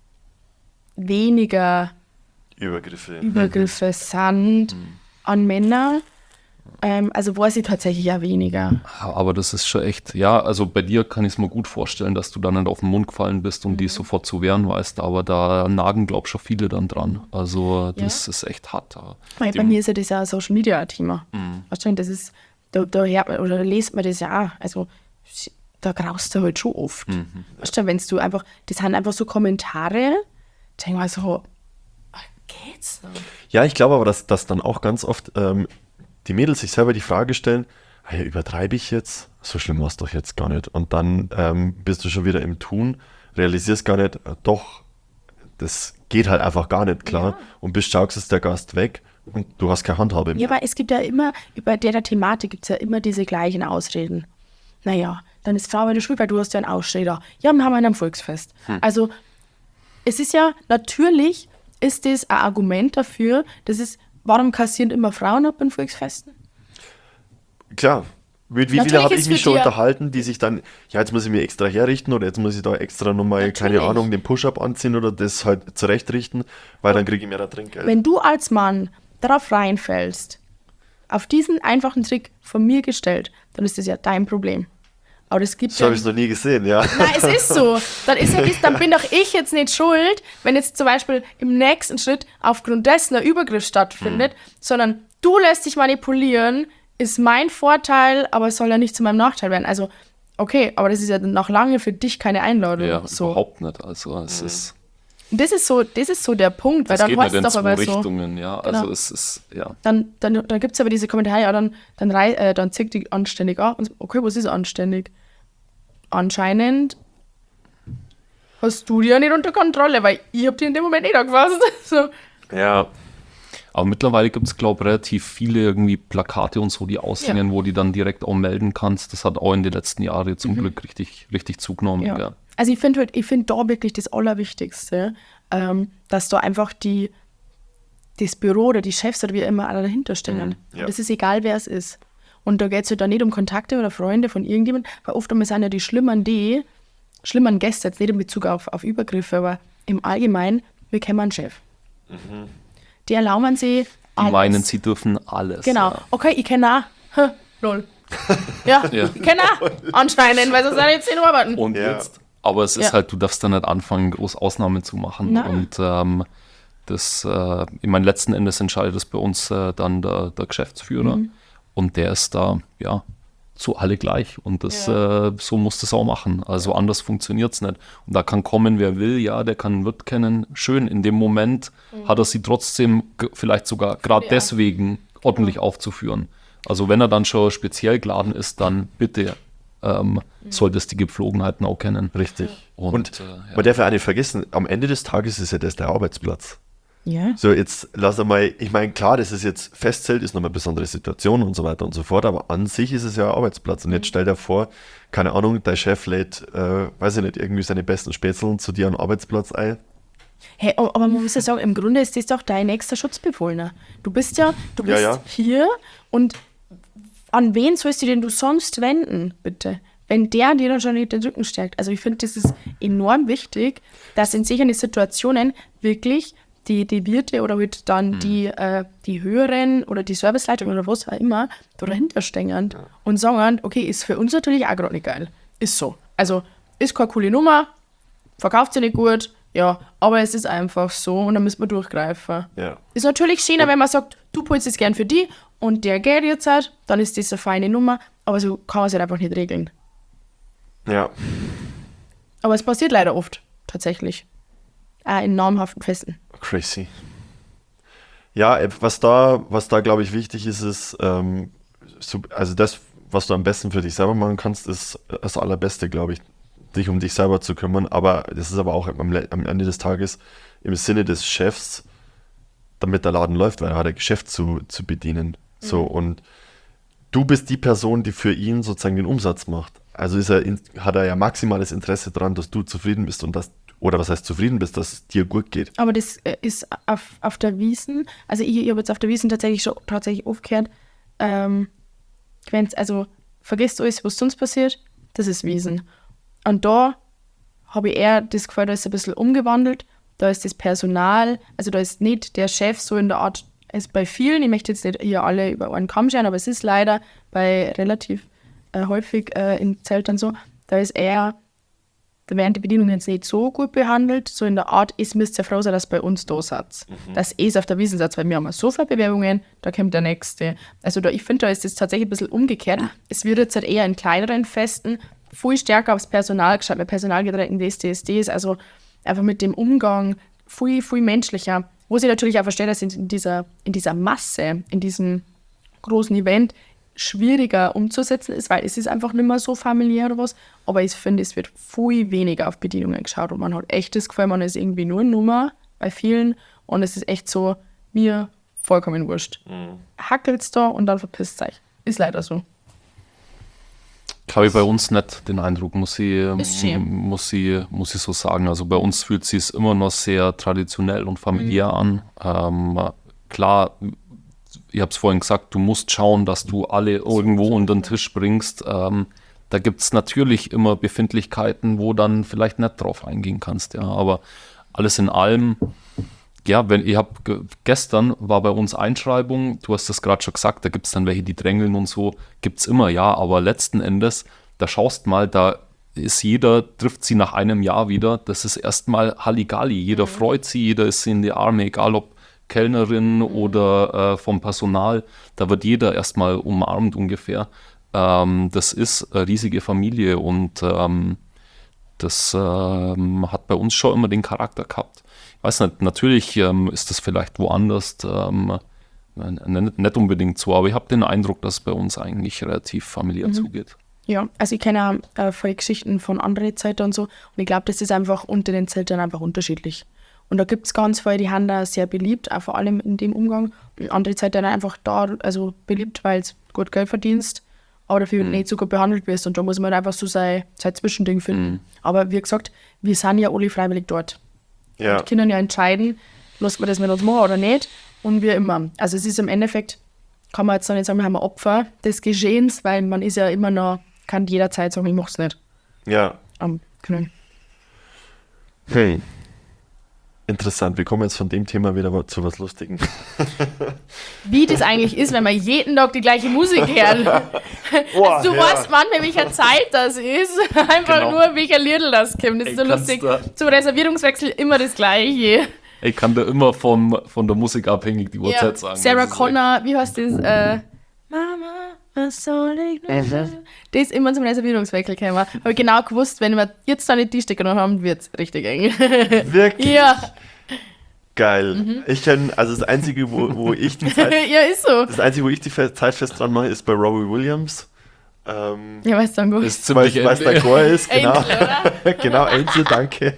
weniger Übergriffe sind an Männer. Also weiß ich tatsächlich auch weniger. aber das ist schon echt, ja, also bei dir kann ich es mir gut vorstellen, dass du dann nicht auf den Mund gefallen bist und Mhm. die sofort zu wehren weißt, aber da nagen, glaube ich, schon viele dann dran. Also das ist echt hart. Weil bei mir ist ja das ja ein Social Media Thema. Weißt du, das ist, da hört man oder liest man das ja auch. Also da graust du halt schon oft. Weißt du, wenn du einfach, das sind einfach so Kommentare, denk mal so, geht's noch? Ja, ich glaube aber, dass dann auch ganz oft die Mädels sich selber die Frage stellen, hey, übertreibe ich jetzt? So schlimm war es doch jetzt gar nicht. Und dann bist du schon wieder im Tun, realisierst gar nicht, doch, das geht halt einfach gar nicht klar. Und bist schaust, ist der Gast weg und du hast keine Handhabe mehr. Ja, aber es gibt ja immer, über der Thematik gibt es ja immer diese gleichen Ausreden. Naja, dann ist Frau wieder schuld, weil du hast ja einen Ausstehender. Ja, wir haben einen am Volksfest. Also, es ist ja, natürlich ist das ein Argument dafür, warum kassieren immer Frauen ab in Volksfesten? Klar. Mit wie Natürlich viele habe ist ich mich für schon die- unterhalten, die sich dann, ja, jetzt muss ich mir extra herrichten oder jetzt muss ich da extra nochmal, keine Natürlich. Ahnung, den Push-Up anziehen oder das halt zurechtrichten, weil dann kriege ich mehr Trinkgeld. Wenn du als Mann darauf reinfällst, auf diesen einfachen Trick von mir gestellt, dann ist das ja dein Problem. Aber das gibt So habe ich es noch nie gesehen, ja. Nein, es ist so. Dann bin doch ich jetzt nicht schuld, wenn jetzt zum Beispiel im nächsten Schritt aufgrund dessen ein Übergriff stattfindet, sondern du lässt dich manipulieren, ist mein Vorteil, aber es soll ja nicht zu meinem Nachteil werden. Also, okay, aber das ist ja noch lange für dich keine Einladung. Ja, so. überhaupt nicht. Also es ist, Das ist so der Punkt, weil es dann geht heißt nicht es in doch aber zwei so. Richtungen, ja. Genau. Also es ist, ja. Dann gibt es aber diese Kommentare, ja, dann zickt die anständig an. Und so, okay, was ist anständig? Anscheinend hast du die ja nicht unter Kontrolle, weil ich hab die in dem Moment nicht angefasst. So. Ja, Aber mittlerweile gibt es, glaube ich, relativ viele irgendwie Plakate und so, die aushängen, wo die dann direkt auch melden kannst. Das hat auch in den letzten Jahren zum Glück richtig zugenommen. Ja. Ja. Also ich finde da wirklich das Allerwichtigste, dass da einfach das Büro oder die Chefs oder wie immer alle dahinter stehen. Ja. Und das ist egal, wer es ist. Und da geht es halt dann nicht um Kontakte oder Freunde von irgendjemandem, weil oft sind ja die schlimmeren Gäste, jetzt nicht in Bezug auf Übergriffe, aber im Allgemeinen, wir kennen einen Chef. Die erlauben sie Die alles. meinen, sie dürfen alles. Genau. Ja. Okay, ich kenne auch. Lol. Ja, Ja. ich kenne auch. Anscheinend, weil sonst sind jetzt nicht arbeiten. Und Ja. jetzt, aber es ist Ja. halt, du darfst da nicht anfangen, groß Ausnahmen zu machen. Nein. Und ich meine, letzten Endes entscheidet es bei uns dann der Geschäftsführer. Und der ist da, ja, so alle gleich. Und das, so muss das auch machen. Also anders funktioniert es nicht. Und da kann kommen, wer will, ja, der kann einen Wirt kennen. Schön, in dem Moment hat er sie trotzdem vielleicht sogar gerade deswegen ordentlich aufzuführen. Also wenn er dann schon speziell geladen ist, dann bitte solltest die Gepflogenheiten auch kennen. Richtig. Und man darf ja auch nicht vergessen, am Ende des Tages ist ja das der Arbeitsplatz. Ja. So, jetzt lass einmal, ich meine, klar, das ist jetzt Festzelt, ist nochmal eine besondere Situation und so weiter und so fort, aber an sich ist es ja ein Arbeitsplatz. Und jetzt stell dir vor, keine Ahnung, dein Chef lädt, weiß ich nicht, irgendwie seine besten Spätzeln zu dir am Arbeitsplatz ein. Hey, aber man muss ja sagen, im Grunde ist das doch dein nächster Schutzbefohlener. Du bist hier und an wen sollst du denn du sonst wenden, bitte? Wenn der dir dann schon nicht den Rücken stärkt. Also ich finde, das ist enorm wichtig, dass in solchen Situationen wirklich die Wirte oder halt dann die Höheren oder die Serviceleitungen oder was auch immer da dahinter stehen und sagen, okay, ist für uns natürlich auch gerade nicht geil. Ist so. Also ist keine coole Nummer, verkauft sie nicht gut, ja, aber es ist einfach so und dann müssen wir durchgreifen. Ja. Ist natürlich schöner, wenn man sagt, du pulst es gern für die und der geht jetzt halt, dann ist das eine feine Nummer, aber so kann man es halt einfach nicht regeln. Ja. Aber es passiert leider oft, tatsächlich. Auch in namhaften Festen. Crazy. Ja, was da glaube ich, wichtig ist, also das, was du am besten für dich selber machen kannst, ist das Allerbeste, glaube ich, dich um dich selber zu kümmern. Aber das ist aber auch am Ende des Tages im Sinne des Chefs, damit der Laden läuft, weil er hat ein Geschäft zu bedienen. So, und du bist die Person, die für ihn sozusagen den Umsatz macht. Also hat er ja maximales Interesse daran, dass du zufrieden bist und oder was heißt zufrieden bist, dass es dir gut geht. Aber das ist auf der Wiesn, also ich habe jetzt auf der Wiesn tatsächlich oft gehört, also vergesst alles, was sonst passiert, das ist Wiesn. Und da habe ich eher das Gefühl, da ist ein bisschen umgewandelt, da ist das Personal, also da ist nicht der Chef so in der Art, ist bei vielen, ich möchte jetzt nicht hier alle über einen Kamm scheren, aber es ist leider bei relativ häufig in Zeltern so, da werden die Bedienungen jetzt nicht so gut behandelt, so in der Art, es müsst ihr froh sein, dass bei uns da seid. Das ist auf der Wiesn seid, weil wir haben so viele Bewerbungen, da kommt der Nächste. Also ich finde, da ist das tatsächlich ein bisschen umgekehrt. Es wird jetzt halt eher in kleineren Festen viel stärker aufs Personal geschaut, mit personalgetränkten DSDs, also einfach mit dem Umgang viel, viel menschlicher. Wo ich natürlich auch verstehe, dass in dieser Masse, in diesem großen Event schwieriger umzusetzen ist, weil es ist einfach nicht mehr so familiär oder was, aber ich finde, es wird viel weniger auf Bedienungen geschaut und man hat echt das Gefühl, man ist irgendwie nur eine Nummer bei vielen und es ist echt so, mir vollkommen wurscht. Hackelt's da und dann verpisst euch. Ist leider so. Habe ich bei uns nicht den Eindruck, muss ich so sagen. Also bei uns fühlt es sich immer noch sehr traditionell und familiär an. Klar, ich habe es vorhin gesagt, du musst schauen, dass du alle irgendwo unter den Tisch bringst. Da gibt es natürlich immer Befindlichkeiten, wo dann vielleicht nicht drauf eingehen kannst. Ja. Aber alles in allem, ja, gestern war bei uns Einschreibung, du hast das gerade schon gesagt, da gibt es dann welche, die drängeln und so, gibt es immer, ja, aber letzten Endes, da schaust mal, da ist trifft sie nach einem Jahr wieder, das ist erstmal Halligalli, jeder freut sie, jeder ist in die Arme, egal ob Kellnerin oder vom Personal, da wird jeder erstmal umarmt ungefähr. Das ist eine riesige Familie und das hat bei uns schon immer den Charakter gehabt. Ich weiß nicht, natürlich ist das vielleicht woanders nicht unbedingt so, aber ich habe den Eindruck, dass es bei uns eigentlich relativ familiär zugeht. Ja, also ich kenne auch viele Geschichten von anderen Zeltern und so und ich glaube, das ist einfach unter den Zeltern einfach unterschiedlich. Und da gibt es ganz viele, die haben da sehr beliebt, auch vor allem in dem Umgang. Und andere Zeiten einfach da, also beliebt, weil es gut Geld verdienst, aber dafür nicht so gut behandelt wirst. Und da muss man einfach so sein Zwischending finden. Aber wie gesagt, wir sind ja alle freiwillig dort. Ja. Und können ja entscheiden, lassen wir das mit uns machen oder nicht. Und wie immer. Also es ist im Endeffekt, kann man jetzt noch nicht sagen, wir haben ein Opfer des Geschehens, weil man ist ja immer noch, kann jederzeit sagen, ich mach's nicht. Ja. Genau. Hey. Interessant, wir kommen jetzt von dem Thema wieder zu was Lustigem. Wie das eigentlich ist, wenn man jeden Tag die gleiche Musik hört. Boah, Du weißt manchmal, welcher Zeit das ist. Einfach Genau. nur, welcher Liedl das kommt. Das ist so lustig. Zum Reservierungswechsel immer das Gleiche. Ich kann da immer von der Musik abhängig die Uhrzeit sagen. Sarah Das ist Connor, wie heißt das? Mama, Was soll ich noch? Das ist immer zum Reservierungswechsel gekommen. Habe ich genau gewusst, wenn wir jetzt da nicht die Stecker noch haben, wird es richtig eng. Wirklich? Ja. Geil. Ich kenne, also das Einzige, wo ich die Zeit, Ja, ist so. das Einzige, wo ich die Zeit fest dran mache, ist bei Robbie Williams. Ja, weißt du dann gut. Ist Weil ziemlich es der Chor ist, genau. Angel, oder? Genau, Angel, danke.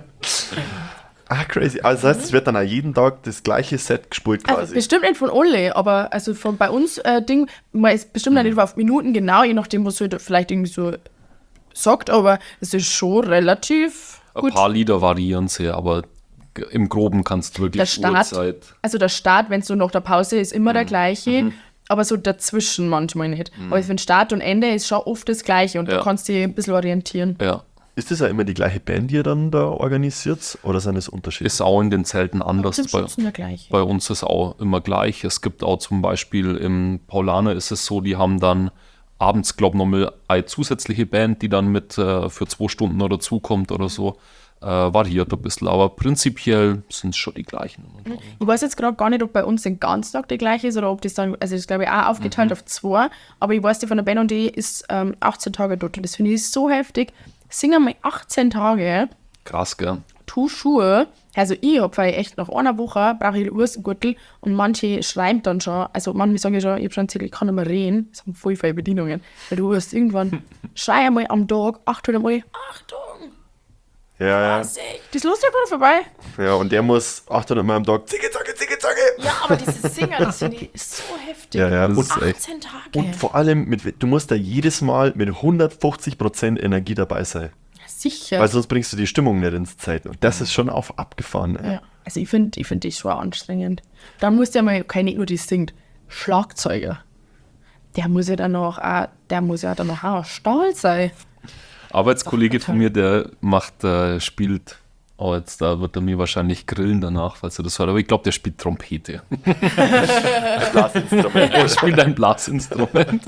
Crazy. Also das heißt, es wird dann auch jeden Tag das gleiche Set gespielt quasi. Also bestimmt nicht von alle, aber also von bei uns Ding, man ist bestimmt nicht auf Minuten genau, je nachdem, was halt vielleicht irgendwie so sagt, aber es ist schon relativ Ein gut. paar Lieder variieren sehr, aber im Groben kannst du Der wirklich Start, Uhrzeit. also der Start, wenn es so nach der Pause ist, immer der gleiche, aber so dazwischen manchmal nicht. Aber wenn Start und Ende ist schon oft das gleiche und Ja. du kannst dich ein bisschen orientieren. Ja, Ist das ja immer die gleiche Band, die ihr dann da organisiert? Oder sind es Unterschiede? ist auch in den Zelten anders. Zum Schützen der gleiche. Bei uns ist auch immer gleich. Es gibt auch zum Beispiel im Paulaner ist es so, die haben dann abends, glaube ich, nochmal eine zusätzliche Band, die dann mit für 2 Stunden oder dazukommt oder so. Variiert ein bisschen, aber prinzipiell sind es schon die gleichen. Ich weiß jetzt gerade gar nicht, ob bei uns den ganzen Tag der gleiche ist oder ob das dann, also das ist glaube ich auch aufgeteilt auf 2, aber ich weiß, die von der Ben und die ist 18 Tage dort und das finde ich so heftig. Singen wir 18 Tage, Krass, gell? tu Schuhe, also ich habe echt nach einer Woche brauche ich einen Ursengürtel und manche schreiben dann schon, also manche sagen ja schon, ich habe schon erzählt, ich kann nicht mehr reden, das haben voll viele Bedienungen, weil du hast irgendwann, schrei einmal am Tag, 800 Mal, Achtung, Ja. das ist lustig oder vorbei? Ja, und der muss 800 Mal am Tag Zicke, Zacke, Zicke, Zacke. Ja, aber dieses Singen, das finde ich so heftig. Ja, Das und, ist echt. 18 Tage. und vor allem, du musst da jedes Mal mit 150% Energie dabei sein. Sicher. Weil sonst bringst du die Stimmung nicht ins Zelt. Und das ist schon auf abgefahren. Ja. Also ich find das schon anstrengend. Dann muss der mal, nicht nur die singt, Schlagzeuger. Der muss ja dann auch Stahl sein. Arbeitskollege von mir, der spielt, jetzt da wird er mir wahrscheinlich grillen danach, falls er das hört, aber ich glaube, der spielt Trompete. Blasinstrument. Er spielt ein Blasinstrument.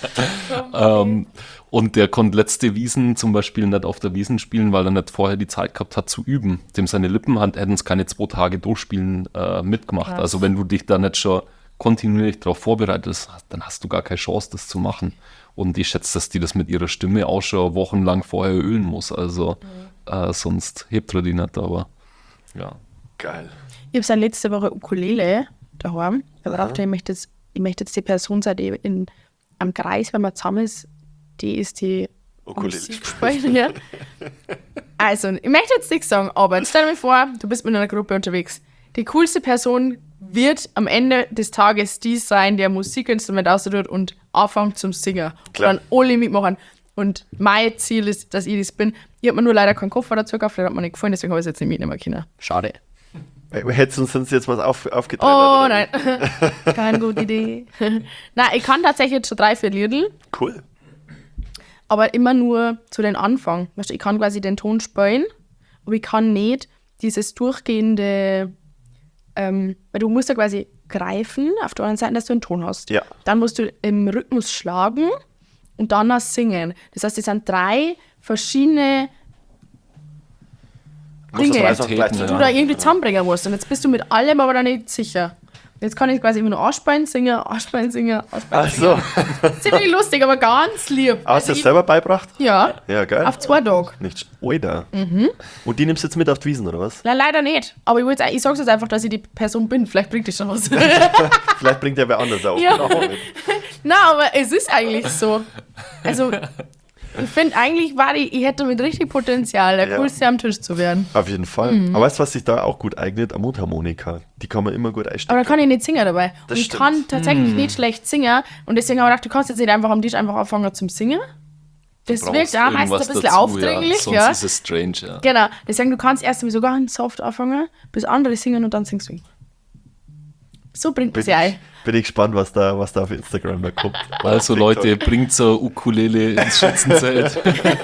Und der konnte letzte Wiesen zum Beispiel nicht auf der Wiesen spielen, weil er nicht vorher die Zeit gehabt hat zu üben. Dem seine Lippen hätten es keine 2 Tage durchspielen mitgemacht. Krass. Also wenn du dich da nicht schon kontinuierlich darauf vorbereitest, dann hast du gar keine Chance, das zu machen. Und ich schätze, dass die das mit ihrer Stimme auch schon wochenlang vorher ölen muss. Also sonst hebt er die nicht, aber ja. Geil. Ich habe seit letzter Woche Ukulele daheim. Ich habe gedacht, ich möchte jetzt die Person sein, die am Kreis, wenn man zusammen ist, die ist die Ukulele Musik spielen, ja. Also, ich möchte jetzt nichts sagen, aber jetzt stell dir vor, du bist mit einer Gruppe unterwegs. Die coolste Person wird am Ende des Tages die sein, der Musikinstrument ausdrückt und anfängt zum Singen. Klar. Und dann alle mitmachen. Und mein Ziel ist, dass ich das bin. Ich habe mir nur leider keinen Koffer dazu gekauft, der hat mir nicht gefallen, deswegen habe ich es jetzt nicht mitnehmen können. Schade. Hättest du uns jetzt was aufgeteilt? Oh oder? nein, keine gute Idee. Nein, ich kann tatsächlich jetzt schon 3-4 Lieder, Cool. aber immer nur zu den Anfang. Weißt du, ich kann quasi den Ton spielen, aber ich kann nicht dieses durchgehende, weil du musst ja quasi greifen, auf der anderen Seite, dass du einen Ton hast. Ja. Dann musst du im Rhythmus schlagen und dann auch singen. Das heißt, es sind 3 verschiedene Musst du Dinge, das einfach die gleichzeitig du da irgendwie zusammenbringen musst. Und jetzt bist du mit allem aber da nicht sicher. Jetzt kann ich quasi immer nur anspielen, singen, anspielen, singen, anspielen, Ach so. singen. Ziemlich lustig, aber ganz lieb. Hast du das ich, selber beibracht? ja, Ja, geil. auf 2 Tage. Nicht. Oida. Und die nimmst du jetzt mit auf die Wiesen, oder was? Nein, leider nicht. Aber ich sag's jetzt einfach, dass ich die Person bin. Vielleicht bringt das schon was. Vielleicht bringt der wer anders auch. Ja. Auch mit. Nein, aber es ist eigentlich so. Also, ich finde eigentlich, ich hätte mit richtig Potenzial, der Ja. Coolste am Tisch zu werden. Auf jeden Fall. Aber weißt du, was sich da auch gut eignet? Eine Mundharmonika. Die kann man immer gut einstecken. Aber da kann ich nicht singen dabei. Das Und ich stimmt. kann tatsächlich nicht schlecht singen. Und deswegen habe ich gedacht, du kannst jetzt nicht einfach am Tisch einfach anfangen zum Singen. Das Brauchst wirkt auch meistens irgendwas ein bisschen dazu, aufdringlich. Sonst Ja. ist es strange, ja. Genau. Deswegen, du kannst erst einmal so ganz soft anfangen, bis andere singen und dann singst du. So bringt man sie ein. Bin ich gespannt, was da auf Instagram da kommt. Also Leute, bringt so Ukulele ins Schützenzelt.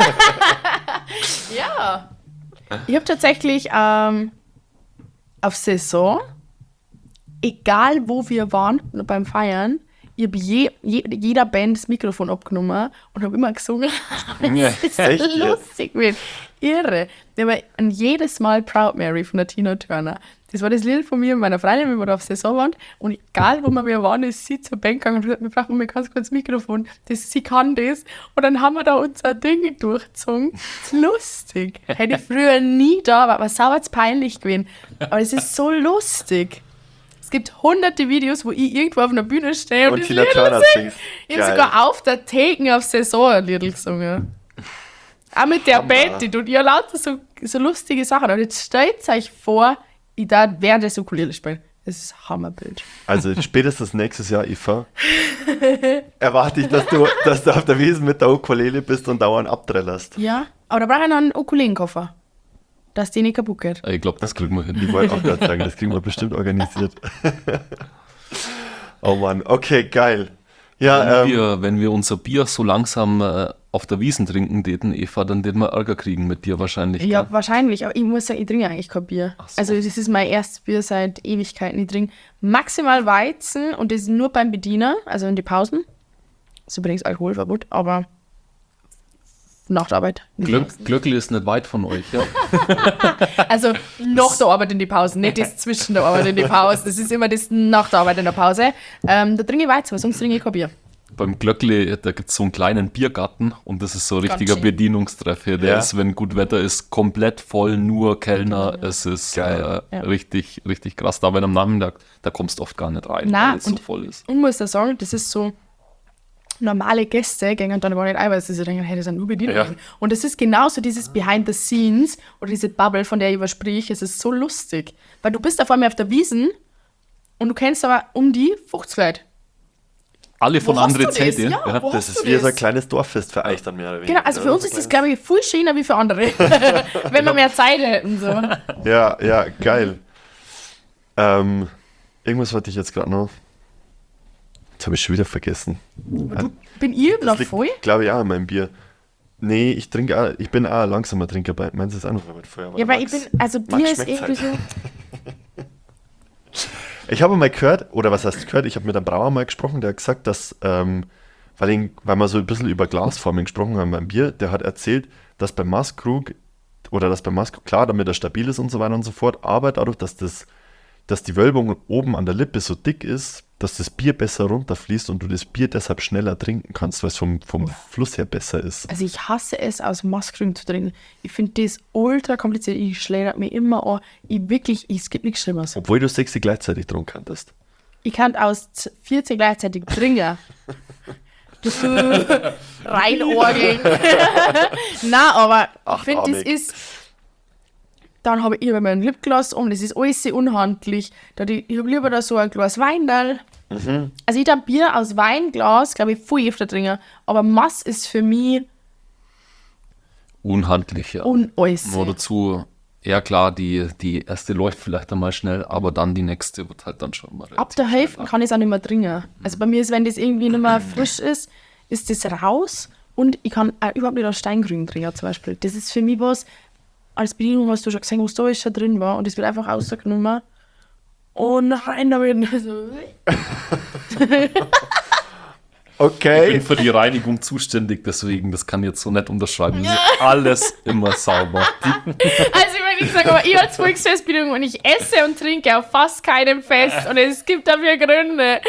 Ja. Ich habe tatsächlich auf Saison, egal wo wir waren beim Feiern, ich habe jeder Band das Mikrofon abgenommen und habe immer gesungen. Das ist Echt jetzt? lustig, wird irre. Wir haben jedes Mal Proud Mary von der Tina Turner. Das war das Lied von mir und meiner Freundin, wenn wir da auf Saison waren. Und egal, wo wir waren, ist sie zur Bank gegangen und gesagt, wir brauchen mal ganz kurz Mikrofon. Sie kann das. Und dann haben wir da unser Ding durchgezogen. Das ist lustig. Hätte ich früher nie da, war sauber peinlich gewesen. Aber es ist so lustig. Es gibt hunderte Videos, wo ich irgendwo auf einer Bühne stehe und das Tina Lied Turner singe. singt. Ich habe Geil. sogar auf der Theken auf Saison ein Lied gesungen. Auch mit der Hammer. Betty. Und ihr lauter so lustige Sachen. Und jetzt stellt euch vor, ich darf während des Ukulele spielen. Das ist ein Hammerbild. Also spätestens nächstes Jahr, Eva, erwarte ich, dass du auf der Wiesn mit der Ukulele bist und dauernd abträllerst. Ja, aber da brauche ich noch einen Ukulelenkoffer, dass die nicht kaputt geht. Ich glaube, das kriegen wir hin. Ich wollte auch gerade sagen, das kriegen wir bestimmt organisiert. Oh Mann, okay, geil. Ja, Wenn wir unser Bier so langsam auf der Wiesn trinken täten, Eva, dann würden wir Ärger kriegen mit dir wahrscheinlich. Ja, gell? wahrscheinlich, aber ich muss sagen, ich trinke eigentlich kein Bier. Ach so. Also das ist mein erstes Bier seit Ewigkeiten. Ich trinke maximal Weizen und das nur beim Bediener, also in die Pausen. Das ist übrigens Alkoholverbot, aber nach der Arbeit. Glöckli ist nicht weit von euch, ja. Also nach der Arbeit in die Pause, nicht das zwischen der Arbeit in die Pause. Das ist immer das nach der Arbeit in der Pause. Da trinke ich Weizen, weil sonst trinke ich kein Bier. Beim Glöckli, da gibt es so einen kleinen Biergarten und das ist so ein richtiger schön. Bedienungstreff hier. Der Ja. ist, wenn gut Wetter ist, komplett voll, nur Kellner. Es ist Geil. Ja. richtig, richtig krass. Da, wenn am Nachmittag, da kommst du oft gar nicht rein, Nein, weil es so und- voll ist. Und muss da sagen, das ist so, normale Gäste gehen dann gar nicht ein, weil sie sich denken, hey, das sind nur Bedienungen. Ja. Und das ist genauso dieses Behind the Scenes oder diese Bubble, von der ich übersprich. Es ist so lustig. Weil du bist da vor mir auf der Wiesn und du kennst aber um die 50 Leute. Alle von Wo hast andere du das? Zelte. Ja, wo das hast ist du wie das? so ein kleines Dorffest für euch dann mehr oder weniger. Genau, also für uns So ist das, kleines- glaube ich, viel schöner wie für andere. Wenn wir mehr Zeit hätten. So. Ja, geil. Irgendwas wollte ich jetzt gerade noch. Jetzt habe ich schon wieder vergessen. Bin ich noch voll? Glaube ich auch in meinem Bier. Nee, ich bin auch ein langsamer Trinker. Meinst du das auch noch mit Feuer? Ja, weil ich bin, also Bier ist schmeckt's irgendwie halt. so. Ich habe mal gehört, oder was heißt gehört, ich habe mit einem Brauer mal gesprochen, der hat gesagt, dass, weil wir so ein bisschen über Glasformen gesprochen haben beim Bier, der hat erzählt, dass beim Maßkrug, klar, damit er stabil ist und so weiter und so fort, aber dadurch, dass die Wölbung oben an der Lippe so dick ist, dass das Bier besser runterfließt und du das Bier deshalb schneller trinken kannst, weil es vom Fluss her besser ist. Also ich hasse es, aus Maskrügen zu trinken. Ich finde das ultra kompliziert. Ich schläge mir immer an. Es gibt nichts Schlimmeres. Obwohl du 6 gleichzeitig trinken kannst. Ich kann aus 14 gleichzeitig trinken. Reinorgeln. Nein, aber ich finde, das Achtarmig. ist... Dann habe ich immer mein Lipglas um. Das ist alles sehr unhandlich. Ich habe lieber da so ein Glas Weindal. Also ich darf Bier aus Weinglas, glaube ich, viel öfter trinken. Aber Mass ist für mich Unhandlich, ja. Nur unäußerlich. dazu, ja klar, die erste läuft vielleicht einmal schnell, aber dann die nächste wird halt dann schon mal Ab der Hälfte kann ich es auch nicht mehr trinken. Also bei mir ist, wenn das irgendwie nicht mehr frisch ist das raus und ich kann auch überhaupt nicht aus Steingrün trinken zum Beispiel. Das ist für mich was, als Bedienung hast du schon gesehen, was da ist schon drin war und das wird einfach rausgenommen und rein damit. So. Ich Okay. bin für die Reinigung zuständig, deswegen, das kann ich jetzt so nicht unterschreiben. Das ist alles immer sauber. Also wenn ich sage, aber ich als Volksfestbedienung und ich esse und trinke auf fast keinem Fest und es gibt dafür Gründe.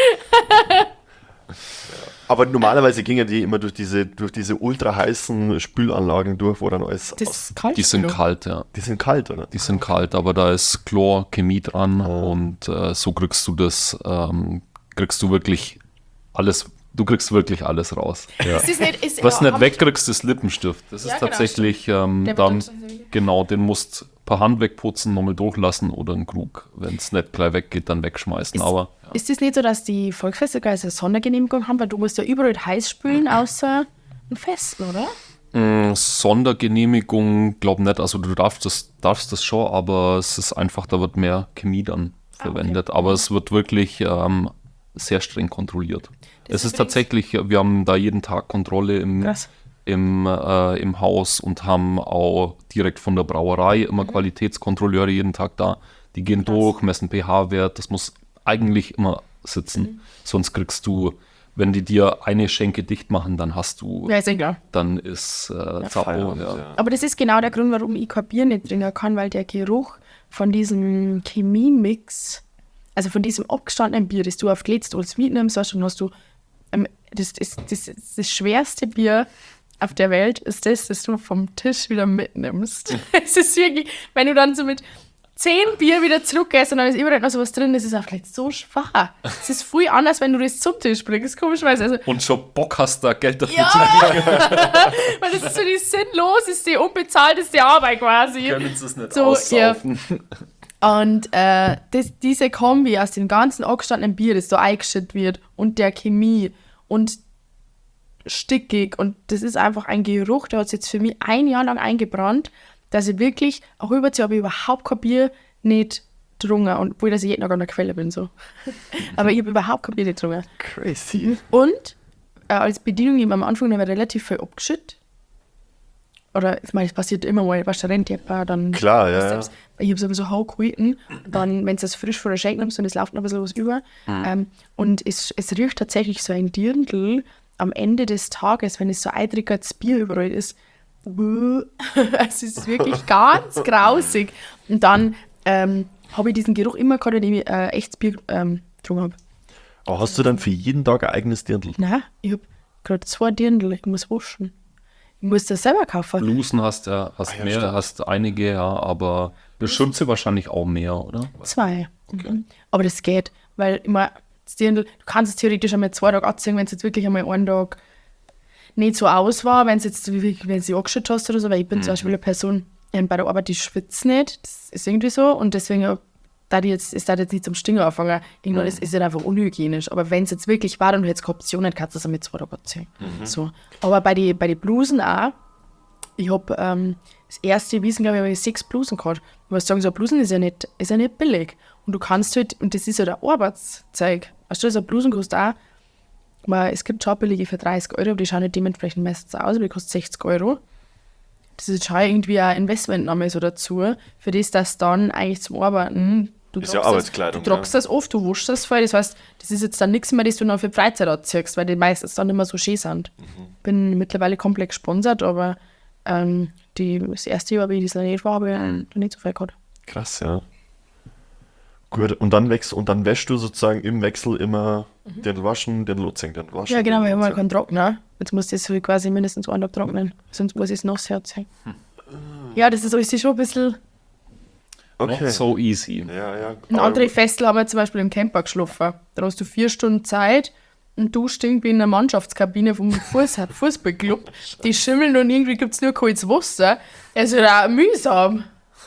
Aber normalerweise gingen die immer durch diese ultra heißen Spülanlagen durch, wo dann alles Das ist kalt. Die sind kalt, ja. die sind kalt, oder? Die sind kalt, aber da ist Chlor, Chemie dran und so kriegst du wirklich alles raus. Das ist nicht, ist, Was ja, nicht wegkriegst, ist Lippenstift. Das Ja, ist genau, tatsächlich dann, Botox. genau, den musst per Hand wegputzen, nochmal durchlassen oder einen Krug. Wenn es nicht gleich weggeht, dann wegschmeißen. Aber Ist das nicht so, dass die Volksfeste gar eine Sondergenehmigung haben, weil du musst ja überall heiß spülen, außer ein Festen, oder? Sondergenehmigung, glaube nicht. Also du darfst das schon, aber es ist einfach, da wird mehr Chemie dann verwendet. Aber es wird wirklich sehr streng kontrolliert. Es ist tatsächlich, wir haben da jeden Tag Kontrolle Krass. im Haus und haben auch direkt von der Brauerei immer Qualitätskontrolleure jeden Tag da. Die gehen durch, messen pH-Wert, das muss eigentlich immer sitzen. Sonst kriegst du, wenn die dir eine Schenke dicht machen, dann hast du, Ja, ist eh klar. dann ist Zappo. Feierabend, Ja. ja. Aber das ist genau der Grund, warum ich kein Bier nicht trinken kann, weil der Geruch von diesem Chemiemix, also von diesem abgestandenen Bier, das du auf Glätstolz mitnimmst, weißt du, dann hast du, das schwerste Bier auf der Welt ist das du vom Tisch wieder mitnimmst. Es ist wirklich, wenn du dann so mit 10 Bier wieder zurückgehst und dann ist überall noch sowas drin, das ist auch vielleicht so schwach. Es ist viel anders, wenn du das zum Tisch bringst, komischerweise. Also, Und schon Bock hast, da Geld dafür ja! zu kriegen. Weil das ist so die sinnloseste, unbezahlteste Arbeit quasi. Können sie es nicht So, aussaufen. Und diese Kombi aus dem ganzen angestandenen Bier, das da eingeschüttet wird und der Chemie und stickig und das ist einfach ein Geruch, der hat es jetzt für mich 1 Jahr lang eingebrannt, dass ich wirklich, auch überziehe, habe ich überhaupt kein Bier nicht getrunken, und obwohl dass ich jeden Tag an der Quelle bin. So. Aber ich habe überhaupt kein Bier nicht getrunken. Crazy. Und als Bedienung, ich habe am Anfang immer relativ viel abgeschüttet. Oder, ich meine, es passiert immer mal, was der rennt, dann... Klar, ja. Ich habe es aber so hau gehalten. Dann, wenn du das frisch vor der Shake nimmst und es läuft noch ein bisschen was über. Und es riecht tatsächlich so ein Dirndl am Ende des Tages, wenn es so eitriges Bier überall ist. Es ist wirklich ganz grausig. Und dann habe ich diesen Geruch immer gehabt, indem ich echtes Bier getrunken habe. Aber hast du dann für jeden Tag ein eigenes Dirndl? Nein, ich habe gerade 2 Dirndl, ich muss waschen. Ich muss das selber kaufen. Blusen hast mehr, stimmt. hast einige, ja, aber Beschütze wahrscheinlich auch mehr, oder? 2. Aber das geht, weil immer das Dirndl, du kannst es theoretisch einmal 2 Tage anziehen, wenn es jetzt wirklich einmal einen Tag nicht so aus war, wenn du sie angeschüttet hast oder so, weil ich bin zum Beispiel eine Person bei der Arbeit, die schwitzt nicht, das ist irgendwie so, und deswegen ist das jetzt nicht zum Stinken anfangen. Irgendwann ist es einfach unhygienisch. Aber wenn es jetzt wirklich war und du hättest keine Option, dann kannst du es mit 2 Tagen anziehen. So. Aber bei den Blusen auch, ich habe das erste Wiesen, glaube ich, habe ich 6 Blusen gehabt. Ich muss sagen, so eine Blusen ist ja nicht billig. Und du kannst halt, und das ist ja der Arbeitszeug. Weißt du, so eine Blusen kostet auch, aber es gibt schon billige für 30 €, aber die schauen nicht dementsprechend meistens aus, aber die kostet 60 €. Das ist schon irgendwie ein Investmentnahme so dazu, für das, dass dann eigentlich zum Arbeiten, du Ist ja tragst Arbeitskleidung, du tragst das oft, du waschst das voll, das heißt, das ist jetzt dann nichts mehr, das du noch für die Freizeit anziehst, weil die meistens dann immer so schön sind. Bin mittlerweile komplett gesponsert, aber das erste Jahr, wie ich das nicht war, habe ich noch nicht so viel gehabt. Krass, ja. Gut, und dann wäschst du sozusagen im Wechsel immer den Waschen, den Lotzing, den Waschen. Ja, genau, den wir haben halt Lotzing. keinen Trockner. Jetzt muss das so quasi mindestens 1 Tag trocknen, sonst muss ich es nass herziehen. Ja, das ist schon ein bisschen... Okay. Not so easy. Ja. Andere Festel haben wir zum Beispiel im Camper geschlafen. Da hast du 4 Stunden Zeit und du stehst wie in einer Mannschaftskabine vom Fußballclub. Die schimmeln und irgendwie gibt es nur kaltes Wasser. Also auch mühsam.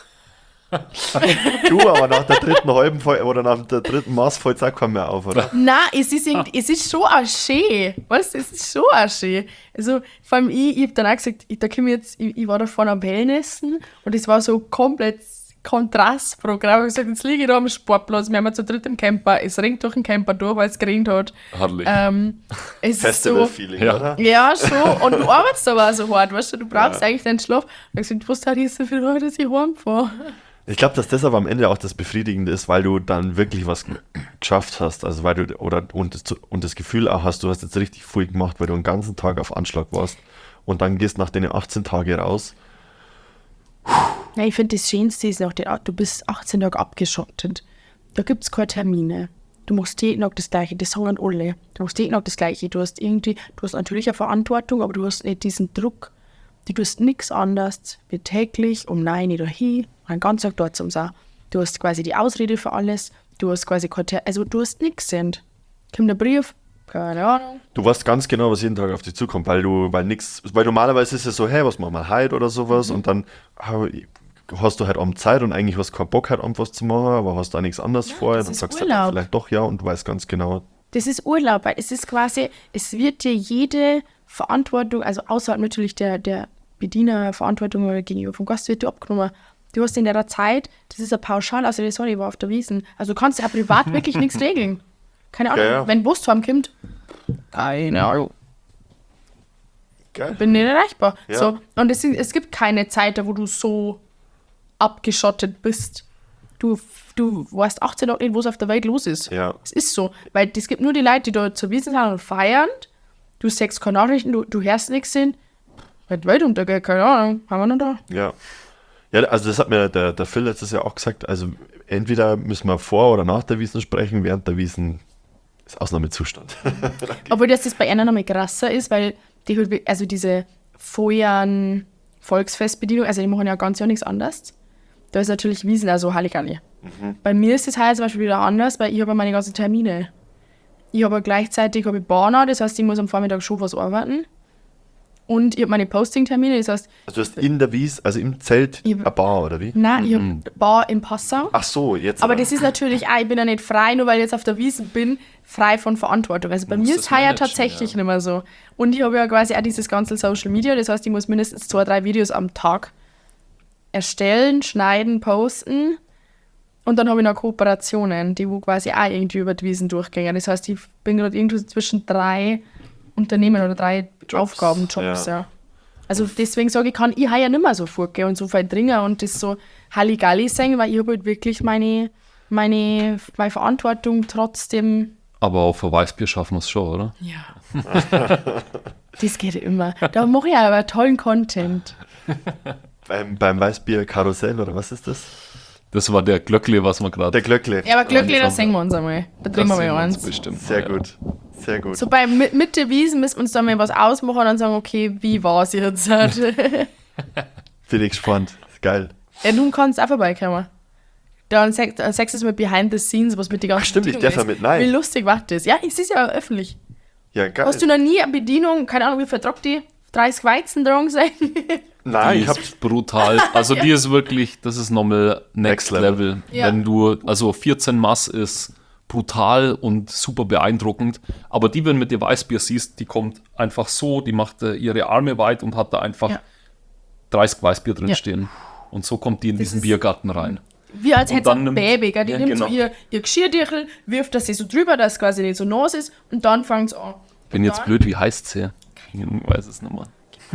Du, aber nach der dritten halben oder nach der dritten Maß fällt es auch kein mehr auf, oder? Nein, es ist schon auch schön. Weißt du, es ist schon auch schön. Also, vor allem ich habe dann auch gesagt, ich war da vorne am Wellnessen und es war so komplett Kontrastprogramm. Ich habe gesagt, jetzt liege ich da am Sportplatz, wir haben zu dritt im Camper, es regnet durch den Camper durch, weil es geregnet hat. Herrlich. Es ist so, Festival-Feeling, Ja. oder? ja, schon. Und du arbeitest aber auch so hart, weißt du brauchst eigentlich deinen Schlaf. Und ich habe gesagt, was hat jetzt so viel Leute, dass ich heimfahre? Ich glaube, dass das aber am Ende auch das Befriedigende ist, weil du dann wirklich was geschafft hast. Also weil du, und das Gefühl auch hast, du hast jetzt richtig viel gemacht, weil du den ganzen Tag auf Anschlag warst. Und dann gehst nach den 18 Tagen raus. Ja, ich finde, das Schönste ist noch, du bist 18 Tage abgeschottet. Da gibt es keine Termine. Du machst jeden Tag das Gleiche, das sagen alle. Du machst jeden Tag das Gleiche. Du hast natürlich eine Verantwortung, aber du hast nicht diesen Druck. Du tust nichts anderes wie täglich um 9 Uhr hin, einen ganzen Tag dort zum sein. Du hast quasi die Ausrede für alles. Du hast quasi du hast nichts sind. Kommt der Brief, keine Ahnung. Du weißt ganz genau, was jeden Tag auf dich zukommt, weil normalerweise ist es so, hey, was machen wir heute oder sowas, und dann hast du halt am Zeit und eigentlich hast du keinen Bock, halt was zu machen, aber hast da nichts anderes vor, das dann ist sagst du Urlaub. halt vielleicht doch ja und du weißt ganz genau. Das ist Urlaub, weil es ist quasi, es wird dir jede Verantwortung, also außerhalb natürlich der Bedienerverantwortung oder gegenüber vom Gast, wird dir abgenommen. Du hast in der Zeit, das ist ein Pauschal, also sorry, ich war auf der Wiesn, also du kannst ja privat wirklich nichts regeln. Keine Ahnung, Ja. wenn Bus kommt, keine Ahnung, Geil. bin nicht erreichbar. Ja. So, und es gibt keine Zeit, wo du so abgeschottet bist. Du weißt 18 Tage nicht, was auf der Welt los ist. Ja. Es ist so, weil es gibt nur die Leute, die da zur Wiesn sind und feiern. Du siehst keine Nachrichten, du hörst nichts hin. Wenn die Welt untergeht, keine Ahnung, haben wir noch da. Ja. Ja, also das hat mir der Phil letztes Jahr auch gesagt. Also entweder müssen wir vor oder nach der Wiesn sprechen, während der Wiesn ist Ausnahmezustand. Obwohl das bei einer noch mal krasser ist, weil die halt, also diese Feuern Volksfestbedienung, also die machen ja ganz ja nichts anderes. Da ist natürlich Wiesn, also Halligalli. Bei mir ist das heuer zum Beispiel wieder anders, weil ich habe meine ganzen Termine. Ich habe gleichzeitig Bahner, das heißt, ich muss am Vormittag schon was arbeiten. Und ich habe meine Posting-Termine, das heißt... Also du hast in der Wies, also im Zelt, eine Bar, oder wie? Nein, ich habe Bar in Passau. Ach so, jetzt. Aber das ist natürlich auch, ich bin ja nicht frei, nur weil ich jetzt auf der Wiesn bin, frei von Verantwortung. Also bei mir ist heuer managen, tatsächlich nicht mehr so. Und ich habe ja quasi auch dieses ganze Social Media, das heißt, ich muss mindestens 2-3 Videos am Tag erstellen, schneiden, posten. Und dann habe ich noch Kooperationen, die wo quasi auch irgendwie über die Wiesn durchgehen. Das heißt, ich bin gerade irgendwo zwischen 3 Unternehmen oder 3 Aufgabenjobs, ja. Also deswegen sage ich, kann ich heuer nicht mehr so vorgehen und so viel dringen und das so Halligalli sagen, weil ich habe halt wirklich meine Verantwortung trotzdem. Aber auf ein Weißbier schaffen wir es schon, oder? Ja. Das geht immer. Da mache ich aber tollen Content. Beim Weißbier-Karussell, oder was ist das? Das war der Glöckle, was wir gerade... Der Glöckle. Ja, aber Glöckli, da singen wir uns einmal. Da trinken wir mal eins. Bestimmt. Sehr gut. Sehr gut. So bei Mitte Wiesn müssen wir uns dann mal was ausmachen und sagen, okay, wie war es jetzt? Bin ich gespannt. Geil. Ja, du kannst auch vorbeikommen. Dann sagst du mal behind the scenes, was mit die ganzen Stimmt, ich darf ja mit, nein. Wie lustig war das? Ja, es ist ja öffentlich. Ja, geil. Hast du noch nie eine Bedienung, keine Ahnung, wie viel Druck die 30 Weizen dran sein? Nein, Die ich hab... ist brutal. Also die ist wirklich, das ist nochmal Next Level. Ja. Wenn du, also 14 Mass ist brutal und super beeindruckend. Aber die, wenn du mit dir Weißbier siehst, die kommt einfach so, die macht ihre Arme weit und hat da einfach Ja. 30 Weißbier drin Ja. stehen. Und so kommt die in diesen ist- Biergarten rein. Wie als Und hätte es dann ein nimmt- Baby, gell? Die Ja, nimmt genau. so ihr Geschirrdeckel, wirft das so drüber, dass es quasi nicht so nass ist und dann fängt es an. Bin Und jetzt dann- blöd, wie heißt sie? Ich weiß es nicht mehr.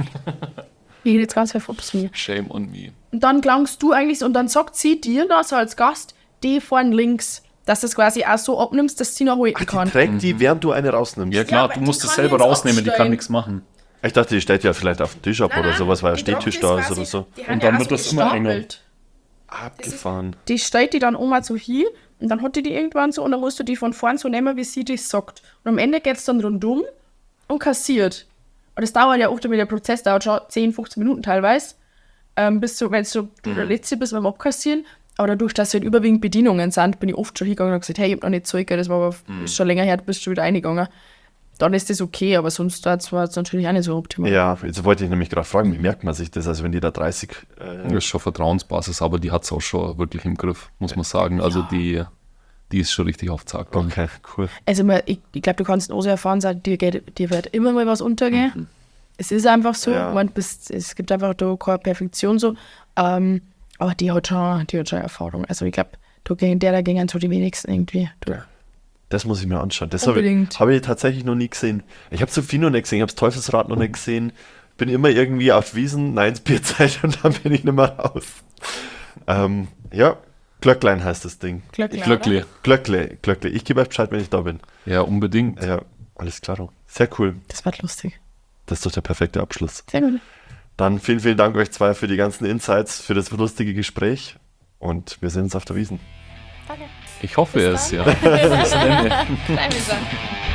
Ich rede jetzt ganz viel Fotos von mir. Shame on me. Und dann klangst du eigentlich so, und dann sagt sie dir da so als Gast, die vorne links, dass du es quasi auch so abnimmst, dass sie noch halten Die kann. trägt die, während du eine rausnimmst. Ja klar, aber du die musst es kann selber jetzt rausnehmen, die kann abstellen. nichts machen. Ich dachte, die steht ja vielleicht auf dem Tisch ab oder sowas, weil ein Stehtisch da ist oder so. Und dann wird das immer enger. Abgefahren. Die stellt die dann immer so hier und dann hat die irgendwann so und dann musst du die von vorn so nehmen, wie sie das sagt. Und am Ende geht es dann rundum und kassiert. Und das dauert ja auch, damit der Prozess dauert schon 10, 15 Minuten teilweise, bis du, wenn du der Letzte bist beim Abkassieren. Aber dadurch, dass es halt überwiegend Bedienungen sind, bin ich oft schon hingegangen und gesagt, hey, ich hab noch nicht Zeug, das war aber ist schon länger her, du bist schon wieder reingegangen. Dann ist das okay, aber sonst war es natürlich auch nicht so optimal. Ja, jetzt wollte ich nämlich gerade fragen, wie merkt man sich das? Also wenn die da 30... Das ist schon Vertrauensbasis, aber die hat es auch schon wirklich im Griff, muss man sagen. Also die ist schon richtig auf Zack. Okay, cool. Also ich glaube, du kannst auch so erfahren sein, dir wird immer mal was untergehen. Es ist einfach so. Ja. Es gibt einfach da keine Perfektion so. Aber die hat schon Erfahrung. Also ich glaube, da gingen so die wenigsten irgendwie durch. Das muss ich mir anschauen. Das habe Unbedingt. ich tatsächlich noch nie gesehen. Ich habe so viel noch nicht gesehen. Ich habe das Teufelsrad noch nicht gesehen. Bin immer irgendwie auf Wiesen, nein, ins Bierzeit und dann bin ich nicht mehr raus. Ja, Glöcklein heißt das Ding. Glöckli. Glöckle. Ich gebe euch Bescheid, wenn ich da bin. Ja, unbedingt. Ja, alles klar. Sehr cool. Das wird lustig. Das ist doch der perfekte Abschluss. Sehr gut. Dann vielen, vielen Dank euch zwei für die ganzen Insights, für das lustige Gespräch und wir sehen uns auf der Wiesn. Danke. Ich hoffe es, ja. Bis dann. Bleib mir dran.